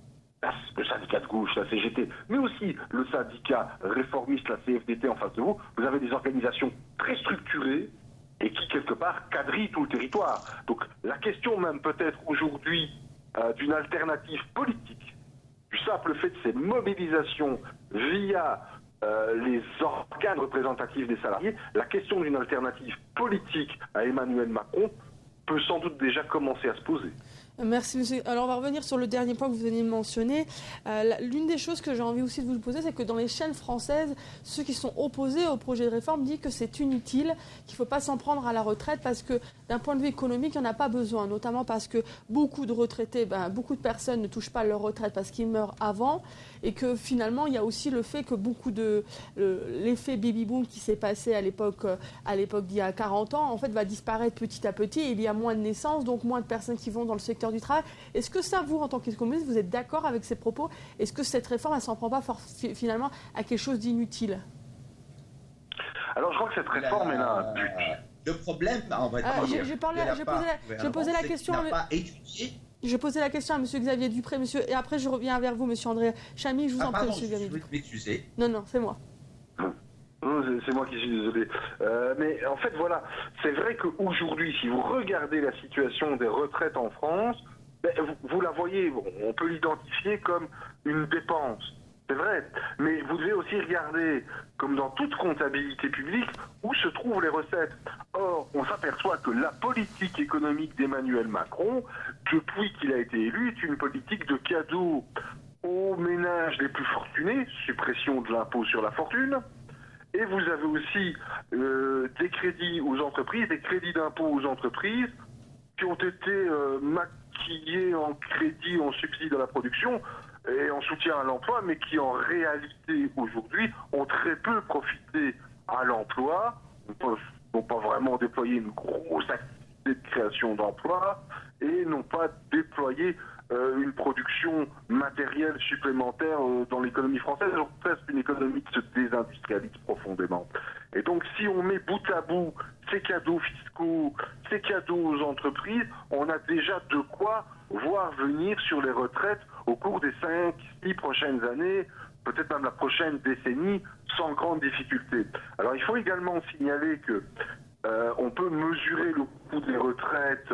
[SPEAKER 8] le syndicat de gauche, la C G T, mais aussi le syndicat réformiste, la C F D T en face de vous, vous avez des organisations très structurées et qui, quelque part, quadrillent tout le territoire. Donc, la question même peut-être aujourd'hui euh, d'une alternative politique, du simple fait de ces mobilisations via euh, les organes représentatifs des salariés, la question d'une alternative politique à Emmanuel Macron peut sans doute déjà commencer à se poser.
[SPEAKER 6] Merci, monsieur. Alors, on va revenir sur le dernier point que vous venez de mentionner. Euh, l'une des choses que j'ai envie aussi de vous poser, c'est que dans les chaînes françaises, ceux qui sont opposés au projet de réforme disent que c'est inutile, qu'il ne faut pas s'en prendre à la retraite parce que, d'un point de vue économique, il n'y en a pas besoin, notamment parce que beaucoup de retraités, ben, beaucoup de personnes ne touchent pas leur retraite parce qu'ils meurent avant, et que finalement, il y a aussi le fait que beaucoup de le, l'effet baby-boom qui s'est passé à l'époque, à l'époque d'il y a quarante ans, en fait, va disparaître petit à petit. Et il y a moins de naissances, donc moins de personnes qui vont dans le secteur du travail. Est-ce que ça, vous, en tant qu'économiste, vous êtes d'accord avec ces propos? Est-ce que cette réforme, elle ne s'en prend pas for- finalement à quelque chose d'inutile?
[SPEAKER 8] Alors, je crois que cette réforme, elle a un but.
[SPEAKER 9] Le problème, on va
[SPEAKER 6] ah,
[SPEAKER 9] dire,
[SPEAKER 6] j'ai, j'ai, parlé, j'ai, posé la, j'ai posé la question...
[SPEAKER 9] n'a pas étudié.
[SPEAKER 6] J'ai posé la question à M. Xavier Dupré, monsieur, et après je reviens vers vous, M. André Chamy. Je vous
[SPEAKER 9] ah,
[SPEAKER 6] en
[SPEAKER 9] pardon,
[SPEAKER 6] prie, M. Xavier Dupré.
[SPEAKER 9] Je vais m'excuser.
[SPEAKER 6] Non, non, c'est moi.
[SPEAKER 8] C'est moi qui suis désolé. Euh, mais en fait, voilà, c'est vrai qu'aujourd'hui, si vous regardez la situation des retraites en France, ben, vous, vous la voyez, bon, on peut l'identifier comme une dépense. C'est vrai. Mais vous devez aussi regarder, comme dans toute comptabilité publique, où se trouvent les recettes. Or, on s'aperçoit que la politique économique d'Emmanuel Macron, depuis qu'il a été élu, est une politique de cadeaux aux ménages les plus fortunés, suppression de l'impôt sur la fortune. Et vous avez aussi euh, des crédits aux entreprises, des crédits d'impôt aux entreprises qui ont été euh, maquillés en crédit, en subside à la production et en soutien à l'emploi, mais qui en réalité aujourd'hui ont très peu profité à l'emploi, n'ont pas vraiment déployé une grosse activité de création d'emplois et n'ont pas déployé Euh, une production matérielle supplémentaire euh, dans l'économie française. Alors, presque une économie qui se désindustrialise profondément. Et donc, si on met bout à bout ces cadeaux fiscaux, ces cadeaux aux entreprises, on a déjà de quoi voir venir sur les retraites au cours des cinq, six prochaines années, peut-être même la prochaine décennie, sans grande difficulté. Alors, il faut également signaler que euh, on peut mesurer le coût des retraites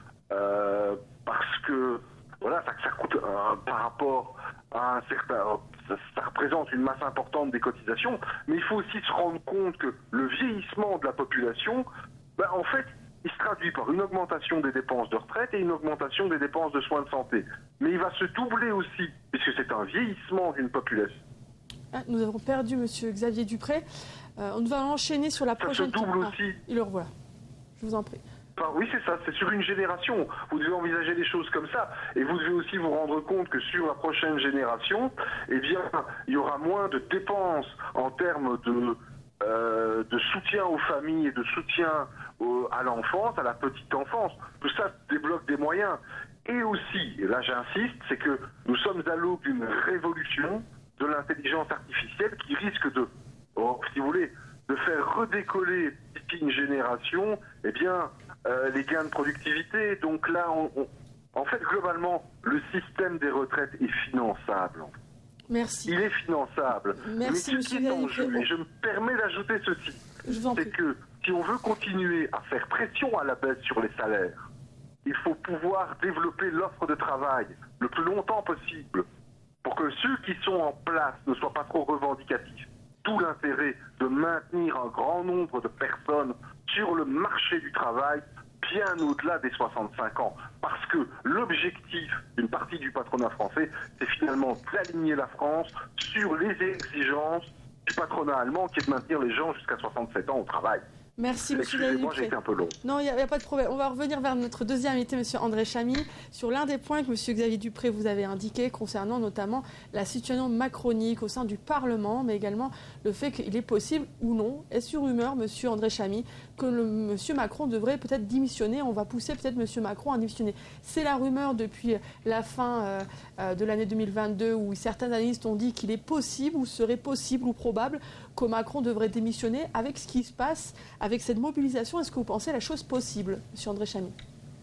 [SPEAKER 8] euh, parce que Voilà, ça, ça coûte euh, par rapport à un certain... Ça, ça représente une masse importante des cotisations, mais il faut aussi se rendre compte que le vieillissement de la population, ben, en fait, il se traduit par une augmentation des dépenses de retraite et une augmentation des dépenses de soins de santé. Mais il va se doubler aussi, puisque c'est un vieillissement d'une population.
[SPEAKER 6] Ah, nous avons perdu M. Xavier Dupré. Euh, on va enchaîner sur la
[SPEAKER 8] ça
[SPEAKER 6] prochaine...
[SPEAKER 8] Ça se double
[SPEAKER 6] ah,
[SPEAKER 8] aussi.
[SPEAKER 6] Il le revoit. Je vous en prie.
[SPEAKER 8] Enfin, oui, c'est ça, c'est sur une génération. Vous devez envisager les choses comme ça. Et vous devez aussi vous rendre compte que sur la prochaine génération, eh bien, il y aura moins de dépenses en termes de, euh, de soutien aux familles et de soutien au, à l'enfance, à la petite enfance. Tout ça débloque des moyens. Et aussi, et là j'insiste, c'est que nous sommes à l'aube d'une révolution de l'intelligence artificielle qui risque de, oh, si vous voulez, de faire redécoller d'ici une génération, eh bien, euh, les gains de productivité. Donc là, on, on, en fait, globalement, le système des retraites est finançable.
[SPEAKER 6] Merci.
[SPEAKER 8] Il est finançable.
[SPEAKER 6] Merci,
[SPEAKER 8] Mais ce qui est en jeu, et je me permets d'ajouter ceci, c'est que si on veut continuer à faire pression à la baisse sur les salaires, il faut pouvoir développer l'offre de travail le plus longtemps possible pour que ceux qui sont en place ne soient pas trop revendicatifs. D'où l'intérêt de maintenir un grand nombre de personnes sur le marché du travail bien au-delà des soixante-cinq ans. Parce que l'objectif d'une partie du patronat français, c'est finalement d'aligner la France sur les exigences du patronat allemand qui est de maintenir les gens jusqu'à soixante-sept ans au travail.
[SPEAKER 6] Merci, M.
[SPEAKER 8] Excusez-moi, j'ai été un peu long.
[SPEAKER 6] Non, il n'y a, a pas de problème. On va revenir vers notre deuxième invité, M. André Chamy, sur l'un des points que M. Xavier Dupré vous avait indiqué concernant notamment la situation macronique au sein du Parlement, mais également le fait qu'il est possible ou non, est sur rumeur, M. André Chamy, que le, M. Macron devrait peut-être démissionner. On va pousser peut-être M. Macron à démissionner. C'est la rumeur depuis la fin euh, euh, de l'année deux mille vingt-deux où certains analystes ont dit qu'il est possible ou serait possible ou probable que Macron devrait démissionner. Avec ce qui se passe, avec cette mobilisation, est-ce que vous pensez la chose possible, M. André Chamy?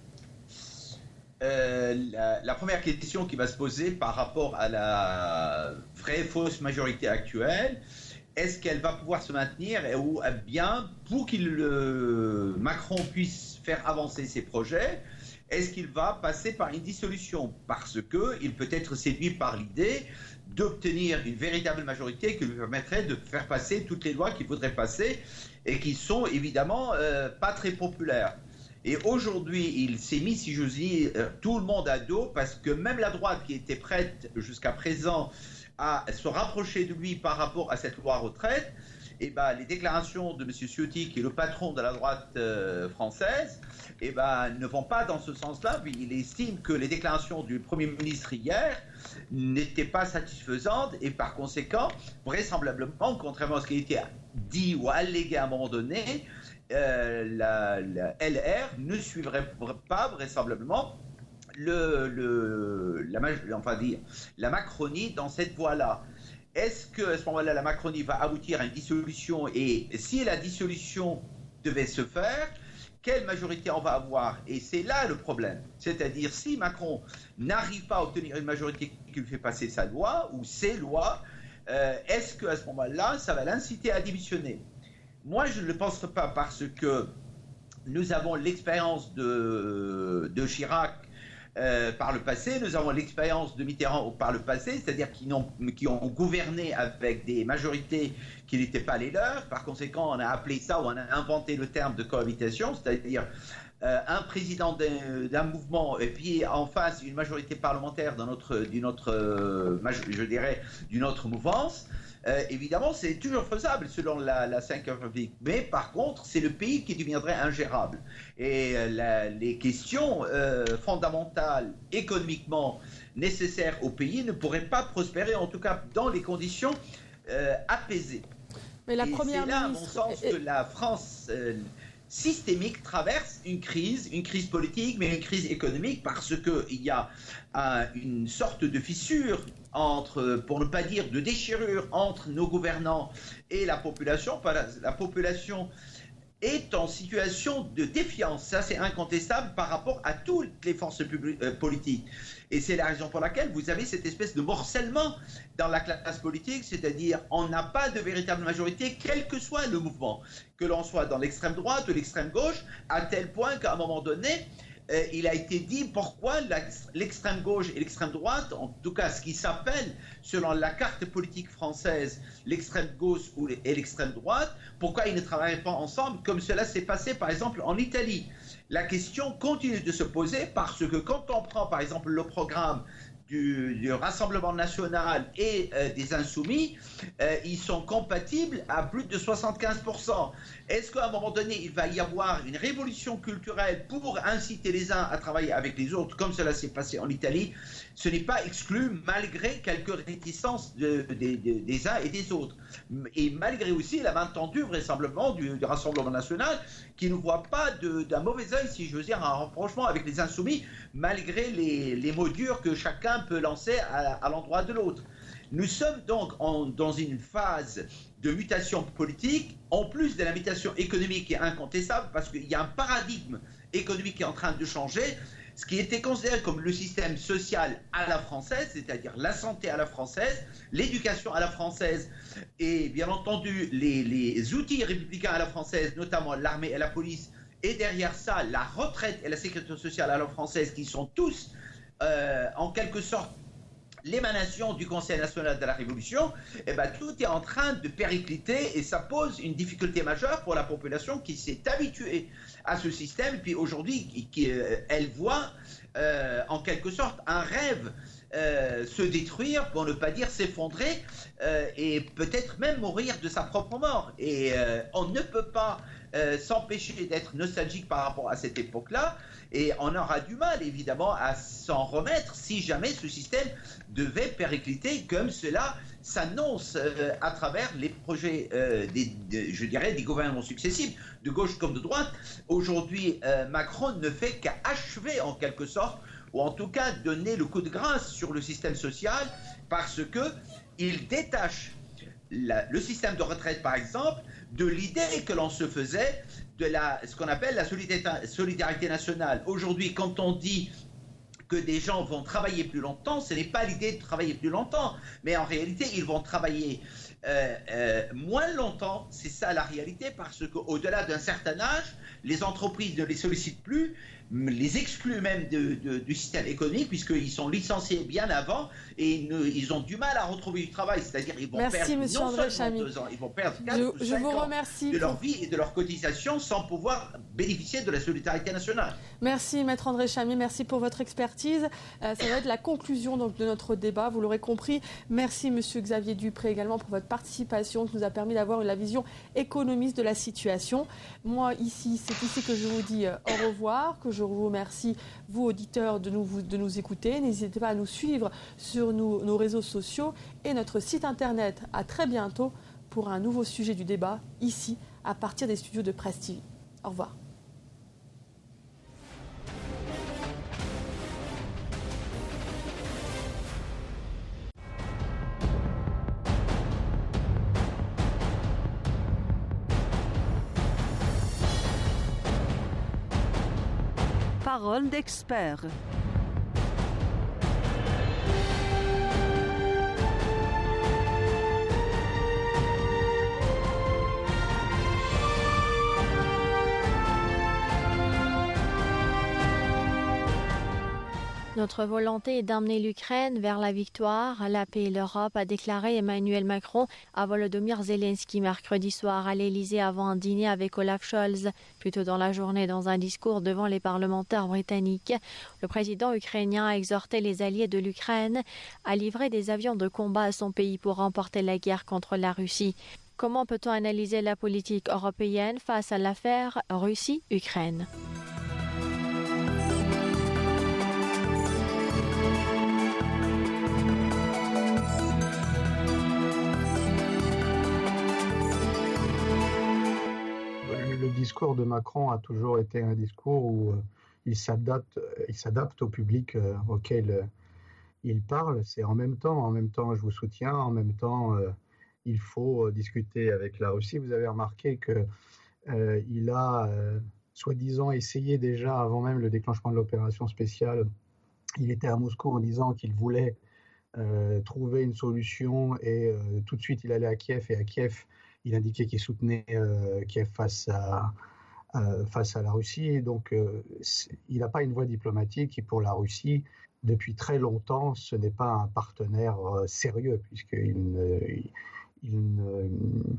[SPEAKER 9] euh, la, la première question qui va se poser par rapport à la vraie fausse majorité actuelle, est-ce qu'elle va pouvoir se maintenir ou bien pour qu'il euh, Macron puisse faire avancer ses projets, est-ce qu'il va passer par une dissolution? Parce qu'il peut être séduit par l'idée d'obtenir une véritable majorité qui lui permettrait de faire passer toutes les lois qu'il voudrait passer et qui sont évidemment euh, pas très populaires. Et aujourd'hui, il s'est mis, si j'ose dire, tout le monde à dos, parce que même la droite qui était prête jusqu'à présent à se rapprocher de lui par rapport à cette loi retraite, et ben, les déclarations de M. Ciotti, qui est le patron de la droite euh, française, et ben, ne vont pas dans ce sens-là. Il estime que les déclarations du Premier ministre hier n'étaient pas satisfaisantes et par conséquent, vraisemblablement, contrairement à ce qui a été dit ou allégué à un moment donné, euh, la, la L R ne suivrait pas vraisemblablement le, le, la, enfin dire, la Macronie dans cette voie-là. Est-ce qu'à ce moment-là, la Macronie va aboutir à une dissolution? Et si la dissolution devait se faire, quelle majorité on va avoir? Et c'est là le problème. C'est-à-dire, si Macron n'arrive pas à obtenir une majorité qui lui fait passer sa loi ou ses lois, euh, est-ce qu'à ce moment-là, ça va l'inciter à démissionner? Moi, je ne le pense pas, parce que nous avons l'expérience de, de Chirac Euh, par le passé, nous avons l'expérience de Mitterrand par le passé, c'est-à-dire qui ont, qui ont gouverné avec des majorités qui n'étaient pas les leurs. Par conséquent, on a appelé ça, ou on a inventé le terme de cohabitation, c'est-à-dire euh, un président d'un mouvement et puis en face une majorité parlementaire d'une autre, d'une autre, euh, je dirais, d'une autre mouvance. Euh, évidemment, c'est toujours faisable selon la, la cinquième République. Mais par contre, c'est le pays qui deviendrait ingérable. Et euh, la, les questions euh, fondamentales, économiquement nécessaires au pays ne pourraient pas prospérer, en tout cas dans les conditions euh, apaisées.
[SPEAKER 6] Mais la
[SPEAKER 9] Et
[SPEAKER 6] première
[SPEAKER 9] c'est là,
[SPEAKER 6] ministre...
[SPEAKER 9] à mon sens, que la France... Euh, systémique traverse une crise, une crise politique, mais une crise économique, parce qu'il y a euh, une sorte de fissure entre, pour ne pas dire de déchirure, entre nos gouvernants et la population. La, la population est en situation de défiance, ça c'est incontestable par rapport à toutes les forces publiques, euh, politiques. Et c'est la raison pour laquelle vous avez cette espèce de morcellement dans la classe politique, c'est-à-dire on n'a pas de véritable majorité, quel que soit le mouvement, que l'on soit dans l'extrême droite ou l'extrême gauche, à tel point qu'à un moment donné, euh, il a été dit pourquoi l'extrême gauche et l'extrême droite, en tout cas ce qui s'appelle, selon la carte politique française, l'extrême gauche et l'extrême droite, pourquoi ils ne travaillent pas ensemble, comme cela s'est passé par exemple en Italie. La question continue de se poser, parce que quand on prend par exemple le programme du, du Rassemblement national et euh, des Insoumis, euh, ils sont compatibles à plus de soixante-quinze pour cent. Est-ce qu'à un moment donné, il va y avoir une révolution culturelle pour inciter les uns à travailler avec les autres, comme cela s'est passé en Italie? Ce n'est pas exclu, malgré quelques réticences de, de, de, des uns et des autres. Et malgré aussi la main tendue, vraisemblablement, du, du Rassemblement national, qui ne voit pas d'un mauvais œil, si je veux dire, un rapprochement avec les Insoumis, malgré les, les mots durs que chacun peut lancer à, à l'endroit de l'autre. Nous sommes donc en, dans une phase de mutation politique, en plus de la mutation économique qui est incontestable, parce qu'il y a un paradigme économique qui est en train de changer. Ce qui était considéré comme le système social à la française, c'est-à-dire la santé à la française, l'éducation à la française et bien entendu les, les outils républicains à la française, notamment l'armée et la police, et derrière ça la retraite et la sécurité sociale à la française, qui sont tous euh, en quelque sorte l'émanation du Conseil national de la Révolution, eh ben, tout est en train de péricliter et ça pose une difficulté majeure pour la population qui s'est habituée à ce système. Et puis aujourd'hui, qui, qui, euh, elle voit euh, en quelque sorte un rêve euh, se détruire, pour ne pas dire s'effondrer, euh, et peut-être même mourir de sa propre mort. Et euh, on ne peut pas euh, s'empêcher d'être nostalgique par rapport à cette époque-là. Et on aura du mal, évidemment, à s'en remettre si jamais ce système devait péricliter comme cela s'annonce euh, à travers les projets, euh, des, de, je dirais, des gouvernements successifs, de gauche comme de droite. Aujourd'hui, euh, Macron ne fait qu'achever en quelque sorte, ou en tout cas donner le coup de grâce sur le système social, parce qu'il détache la, le système de retraite, par exemple, de l'idée que l'on se faisait de la, ce qu'on appelle la solidarité, solidarité nationale. Aujourd'hui, quand on dit que des gens vont travailler plus longtemps, ce n'est pas l'idée de travailler plus longtemps, mais en réalité, ils vont travailler euh, euh, moins longtemps. C'est ça la réalité, parce qu'au-delà d'un certain âge, les entreprises ne les sollicitent plus, les excluent même de, de, du système économique, puisqu'ils sont licenciés bien avant et ne, ils ont du mal à retrouver du travail. C'est-à-dire qu'ils vont
[SPEAKER 6] Merci,
[SPEAKER 9] perdre
[SPEAKER 6] monsieur
[SPEAKER 9] non
[SPEAKER 6] André
[SPEAKER 9] seulement
[SPEAKER 6] Chamy.
[SPEAKER 9] deux ans, ils vont perdre quatre
[SPEAKER 6] Je,
[SPEAKER 9] ou
[SPEAKER 6] je
[SPEAKER 9] cinq
[SPEAKER 6] vous
[SPEAKER 9] ans
[SPEAKER 6] remercie
[SPEAKER 9] de
[SPEAKER 6] pour-
[SPEAKER 9] leur vie et de leur cotisation sans pouvoir bénéficier de la solidarité nationale.
[SPEAKER 6] Merci Maître André Chamy, merci pour votre expertise. Euh, ça va être la conclusion donc, de notre débat, vous l'aurez compris. Merci Monsieur Xavier Dupré également pour votre participation qui nous a permis d'avoir la vision économiste de la situation. Moi ici, c'est ici que je vous dis euh, au revoir, que je vous remercie, vous auditeurs, de nous, de nous écouter. N'hésitez pas à nous suivre sur nous, nos réseaux sociaux et notre site internet. À très bientôt pour un nouveau sujet du débat, ici, à partir des studios de Presse T V. Au revoir.
[SPEAKER 1] Parole d'expert.
[SPEAKER 7] Notre volonté est d'emmener l'Ukraine vers la victoire, la paix et l'Europe, a déclaré Emmanuel Macron à Volodymyr Zelensky mercredi soir à l'Élysée avant un dîner avec Olaf Scholz. Plus tôt dans la journée, dans un discours devant les parlementaires britanniques, le président ukrainien a exhorté les alliés de l'Ukraine à livrer des avions de combat à son pays pour remporter la guerre contre la Russie. Comment peut-on analyser la politique européenne face à l'affaire Russie-Ukraine ?
[SPEAKER 10] Le discours de Macron a toujours été un discours où euh, il s'adapte, il s'adapte au public euh, auquel euh, il parle. C'est en même temps, en même temps, je vous soutiens, en même temps, euh, il faut euh, discuter avec la Russie. Vous avez remarqué que euh, il a, euh, soi-disant, essayé déjà avant même le déclenchement de l'opération spéciale. Il était à Moscou en disant qu'il voulait euh, trouver une solution et euh, tout de suite il allait à Kiev et à Kiev il indiquait qu'il soutenait euh, Kiev face à, euh, face à la Russie. Et donc, euh, il n'a pas une voie diplomatique. Et pour la Russie, depuis très longtemps, ce n'est pas un partenaire euh, sérieux, puisqu'il ne, il ne,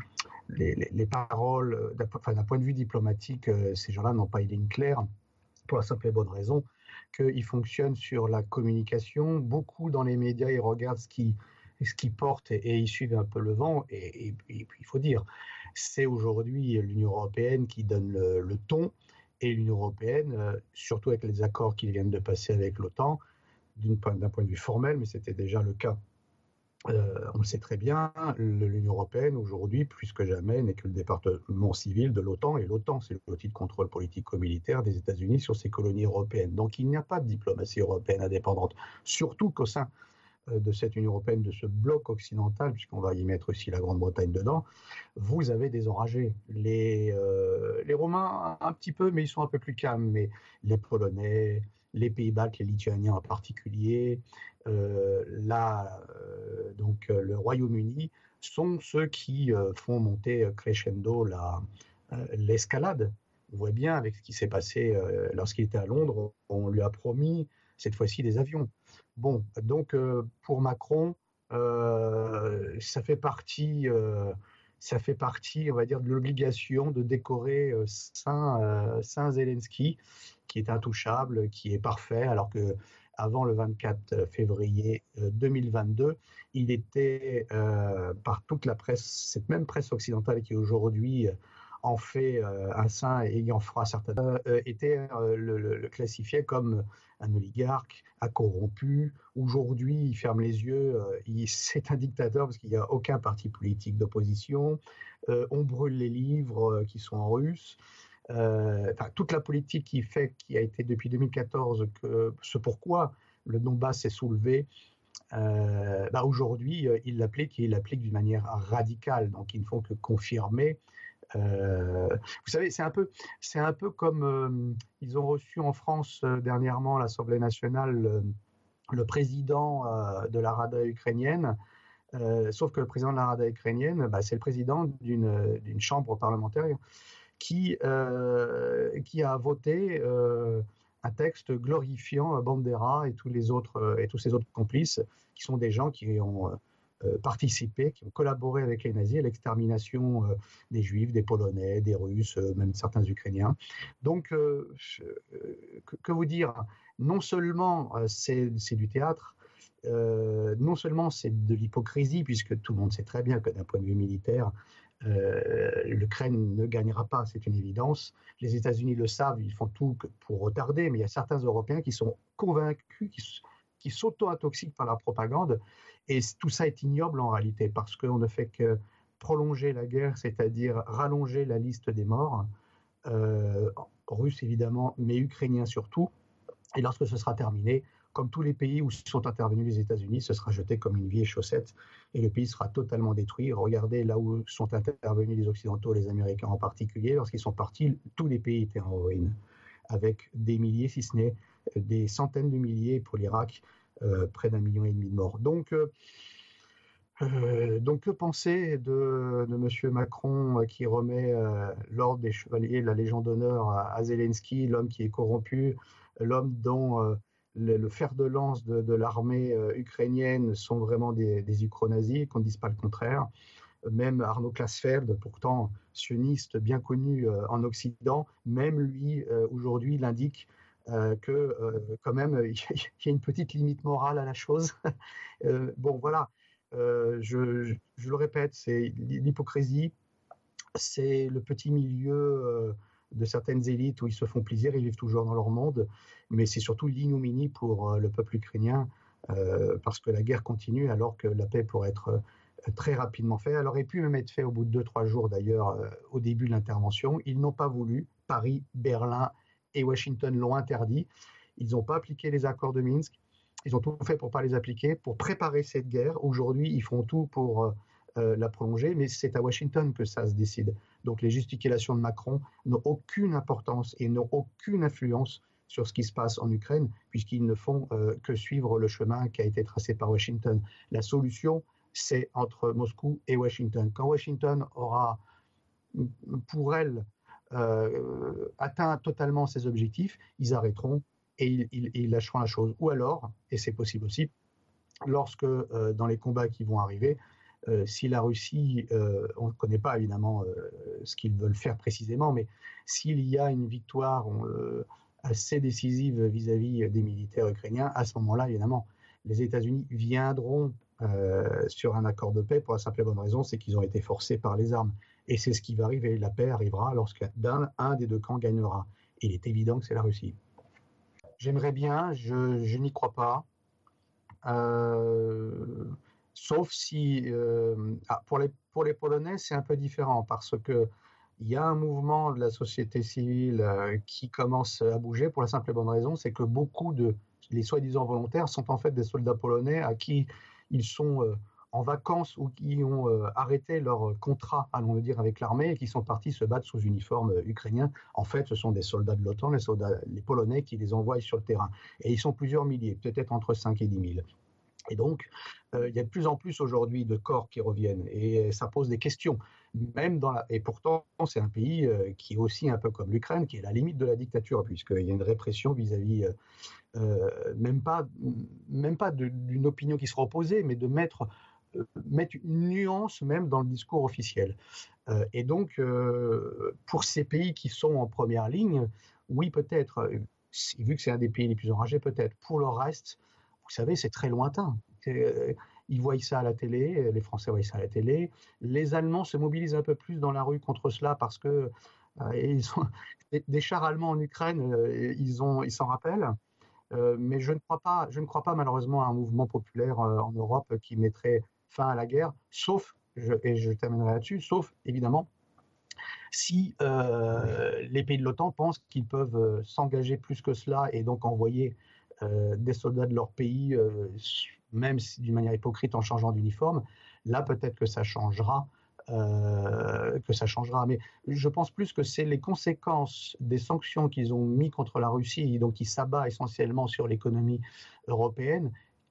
[SPEAKER 10] les, les, les paroles, d'un, enfin, d'un point de vue diplomatique, euh, ces gens-là n'ont pas une ligne claire, pour la simple et bonne raison qu'ils fonctionnent sur la communication. Beaucoup dans les médias, ils regardent ce qui ce qui porte et, et ils suivent un peu le vent. Et, et, et puis, il faut dire, c'est aujourd'hui l'Union européenne qui donne le, le ton. Et l'Union européenne, euh, surtout avec les accords qu'ils viennent de passer avec l'OTAN, d'une, d'un point de vue formel, mais c'était déjà le cas, euh, on le sait très bien, l'Union européenne, aujourd'hui, plus que jamais, n'est que le département civil de l'OTAN. Et l'OTAN, c'est l'outil de contrôle politico-militaire des États-Unis sur ses colonies européennes. Donc, il n'y a pas de diplomatie européenne indépendante, surtout qu'au sein de cette Union européenne, de ce bloc occidental, puisqu'on va y mettre aussi la Grande-Bretagne dedans, vous avez des enragés. Les, euh, les Romains, un petit peu, mais ils sont un peu plus calmes, mais les Polonais, les Pays-Bas, les Lituaniens en particulier, euh, là, euh, donc euh, le Royaume-Uni, sont ceux qui euh, font monter crescendo la, euh, l'escalade. On voit bien avec ce qui s'est passé euh, lorsqu'il était à Londres, on lui a promis cette fois-ci des avions. Bon, donc euh, pour Macron, euh, ça fait partie, euh, ça fait partie, on va dire, de l'obligation de décorer euh, Saint, euh, Saint Zelensky, qui est intouchable, qui est parfait, alors que avant le vingt-quatre février deux mille vingt-deux, il était euh, par toute la presse, cette même presse occidentale qui aujourd'hui en fait euh, un saint et y en fera certainement, euh, était euh, le, le, le classifié comme un oligarque, un corrompu. Aujourd'hui, il ferme les yeux, euh, il, c'est un dictateur parce qu'il n'y a aucun parti politique d'opposition. Euh, on brûle les livres euh, qui sont en russe. Euh, enfin, toute la politique qui fait, qui a été depuis deux mille quatorze, que, ce pourquoi le Donbass s'est soulevé, euh, bah aujourd'hui, euh, il l'applique et il l'applique d'une manière radicale. Donc, ils ne font que confirmer. Euh, vous savez, c'est un peu, c'est un peu comme euh, ils ont reçu en France euh, dernièrement l'Assemblée nationale le, le président euh, de la Rada ukrainienne Euh, sauf que le président de la Rada ukrainienne, bah, c'est le président d'une, d'une chambre parlementaire qui, euh, qui a voté euh, un texte glorifiant Bandera et tous les autres et tous ses autres complices, qui sont des gens qui ont euh, participé, qui ont collaboré avec les nazis à l'extermination euh, des Juifs, des Polonais, des Russes, euh, même certains Ukrainiens. Donc, euh, que, que vous dire? Non seulement euh, c'est, c'est du théâtre, euh, non seulement c'est de l'hypocrisie, puisque tout le monde sait très bien que d'un point de vue militaire, Euh, l'Ukraine ne gagnera pas, c'est une évidence. Les États-Unis le savent, ils font tout pour retarder, mais il y a certains Européens qui sont convaincus, qui, qui s'auto-intoxiquent par la propagande, et tout ça est ignoble en réalité, parce qu'on ne fait que prolonger la guerre, c'est-à-dire rallonger la liste des morts, euh, russes évidemment, mais ukrainiens surtout, et lorsque ce sera terminé, comme tous les pays où sont intervenus les États-Unis, ce sera jeté comme une vieille chaussette et le pays sera totalement détruit. Regardez là où sont intervenus les Occidentaux, les Américains en particulier. Lorsqu'ils sont partis, tous les pays étaient en ruine, avec des milliers, si ce n'est des centaines de milliers pour l'Irak, euh, près d'un million et demi de morts. Donc, euh, euh, donc que penser de, de M. Macron qui remet euh, l'ordre des chevaliers, la Légion d'honneur à, à Zelensky, l'homme qui est corrompu, l'homme dont... Euh, Le, le fer de lance de, de l'armée euh, ukrainienne sont vraiment des, des ukro-nazis, qu'on ne dise pas le contraire. Même Arnaud Klasfeld, pourtant sioniste bien connu euh, en Occident, même lui, euh, aujourd'hui, il indique euh, que euh, quand même, il y a une petite limite morale à la chose. euh, bon, voilà, euh, je, je, je le répète, c'est l'hypocrisie, c'est le petit milieu... Euh, de certaines élites où ils se font plaisir, ils vivent toujours dans leur monde, mais c'est surtout l'ignominie pour euh, le peuple ukrainien, euh, parce que la guerre continue alors que la paix pourrait être euh, très rapidement faite. Elle aurait pu même être faite au bout de deux, trois jours d'ailleurs, euh, au début de l'intervention. Ils n'ont pas voulu. Paris, Berlin et Washington l'ont interdit. Ils n'ont pas appliqué les accords de Minsk. Ils ont tout fait pour ne pas les appliquer, pour préparer cette guerre. Aujourd'hui, ils font tout pour... Euh, Euh, la prolonger, mais c'est à Washington que ça se décide. Donc les gesticulations de Macron n'ont aucune importance et n'ont aucune influence sur ce qui se passe en Ukraine, puisqu'ils ne font euh, que suivre le chemin qui a été tracé par Washington. La solution, c'est entre Moscou et Washington. Quand Washington aura, pour elle, euh, atteint totalement ses objectifs, ils arrêteront et ils, ils, ils lâcheront la chose. Ou alors, et c'est possible aussi, lorsque euh, dans les combats qui vont arriver, Euh, si la Russie, euh, on ne connaît pas évidemment euh, ce qu'ils veulent faire précisément, mais s'il y a une victoire euh, assez décisive vis-à-vis des militaires ukrainiens, à ce moment-là, évidemment, les États-Unis viendront euh, sur un accord de paix pour la simple et bonne raison, c'est qu'ils ont été forcés par les armes. Et c'est ce qui va arriver. La paix arrivera lorsqu'un un des deux camps gagnera. Et il est évident que c'est la Russie. J'aimerais bien, je, je n'y crois pas. Euh, Sauf si, euh, ah, pour, les, pour les Polonais, c'est un peu différent parce qu'il y a un mouvement de la société civile euh, qui commence à bouger pour la simple et bonne raison, c'est que beaucoup de les soi-disant volontaires sont en fait des soldats polonais à qui ils sont euh, en vacances ou qui ont euh, arrêté leur contrat, allons le dire, avec l'armée et qui sont partis se battre sous uniforme euh, ukrainien. En fait, ce sont des soldats de l'OTAN, les, soldats, les Polonais qui les envoient sur le terrain. Et ils sont plusieurs milliers, peut-être entre cinq et dix mille. Et donc, euh, il y a de plus en plus aujourd'hui de corps qui reviennent et ça pose des questions. Même dans la... Et pourtant, c'est un pays euh, qui est aussi un peu comme l'Ukraine, qui est à la limite de la dictature, puisqu'il y a une répression vis-à-vis, euh, euh, même pas, même pas de, d'une opinion qui sera opposée, mais de mettre, euh, mettre une nuance même dans le discours officiel. Euh, et donc, euh, pour ces pays qui sont en première ligne, oui, peut-être, vu que c'est un des pays les plus enragés, peut-être. Pour le reste, vous savez, c'est très lointain. C'est, ils voient ça à la télé, les Français voient ça à la télé. Les Allemands se mobilisent un peu plus dans la rue contre cela parce que euh, ils ont, des, des chars allemands en Ukraine, euh, ils, ont, ils s'en rappellent. Euh, mais je ne crois pas, je ne crois pas malheureusement à un mouvement populaire euh, en Europe qui mettrait fin à la guerre, sauf, je, et je terminerai là-dessus, sauf évidemment si euh, les pays de l'OTAN pensent qu'ils peuvent euh, s'engager plus que cela et donc envoyer Euh, des soldats de leur pays, euh, même si, d'une manière hypocrite en changeant d'uniforme, là peut-être que ça changera, euh, que ça changera. Mais je pense plus que c'est les conséquences des sanctions qu'ils ont mis contre la Russie, donc qui s'abat essentiellement sur l'économie européenne,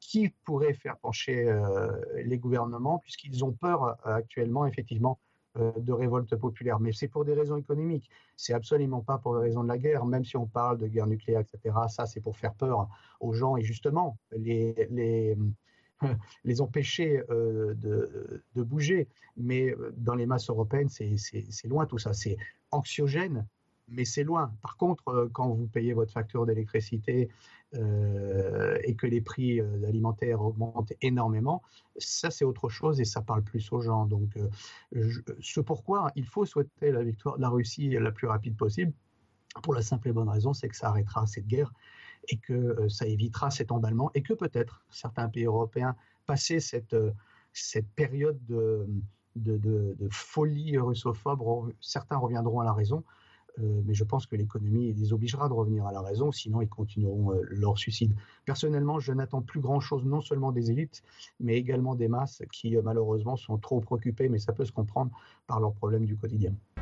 [SPEAKER 10] qui pourrait faire pencher euh, les gouvernements, puisqu'ils ont peur euh, actuellement, effectivement, euh, de révolte populaire. Mais c'est pour des raisons économiques. C'est absolument pas pour des raisons de la guerre, même si on parle de guerre nucléaire, et cetera. Ça, c'est pour faire peur aux gens et justement les, les, les empêcher euh, de, de bouger. Mais dans les masses européennes, c'est, c'est, c'est loin tout ça. C'est anxiogène, mais c'est loin. Par contre, quand vous payez votre facture d'électricité euh, et que les prix alimentaires augmentent énormément, ça c'est autre chose et ça parle plus aux gens. Donc, euh, je, ce pourquoi il faut souhaiter la victoire de la Russie la plus rapide possible, pour la simple et bonne raison, c'est que ça arrêtera cette guerre et que euh, ça évitera cet emballement et que peut-être certains pays européens, passé cette, euh, cette période de, de, de, de folie russophobe, certains reviendront à la raison. Euh, mais je pense que l'économie les obligera de revenir à la raison, sinon ils continueront euh, leur suicide. Personnellement, je n'attends plus grand-chose, non seulement des élites, mais également des masses qui, euh, malheureusement, sont trop préoccupées, mais ça peut se comprendre, par leurs problèmes du quotidien.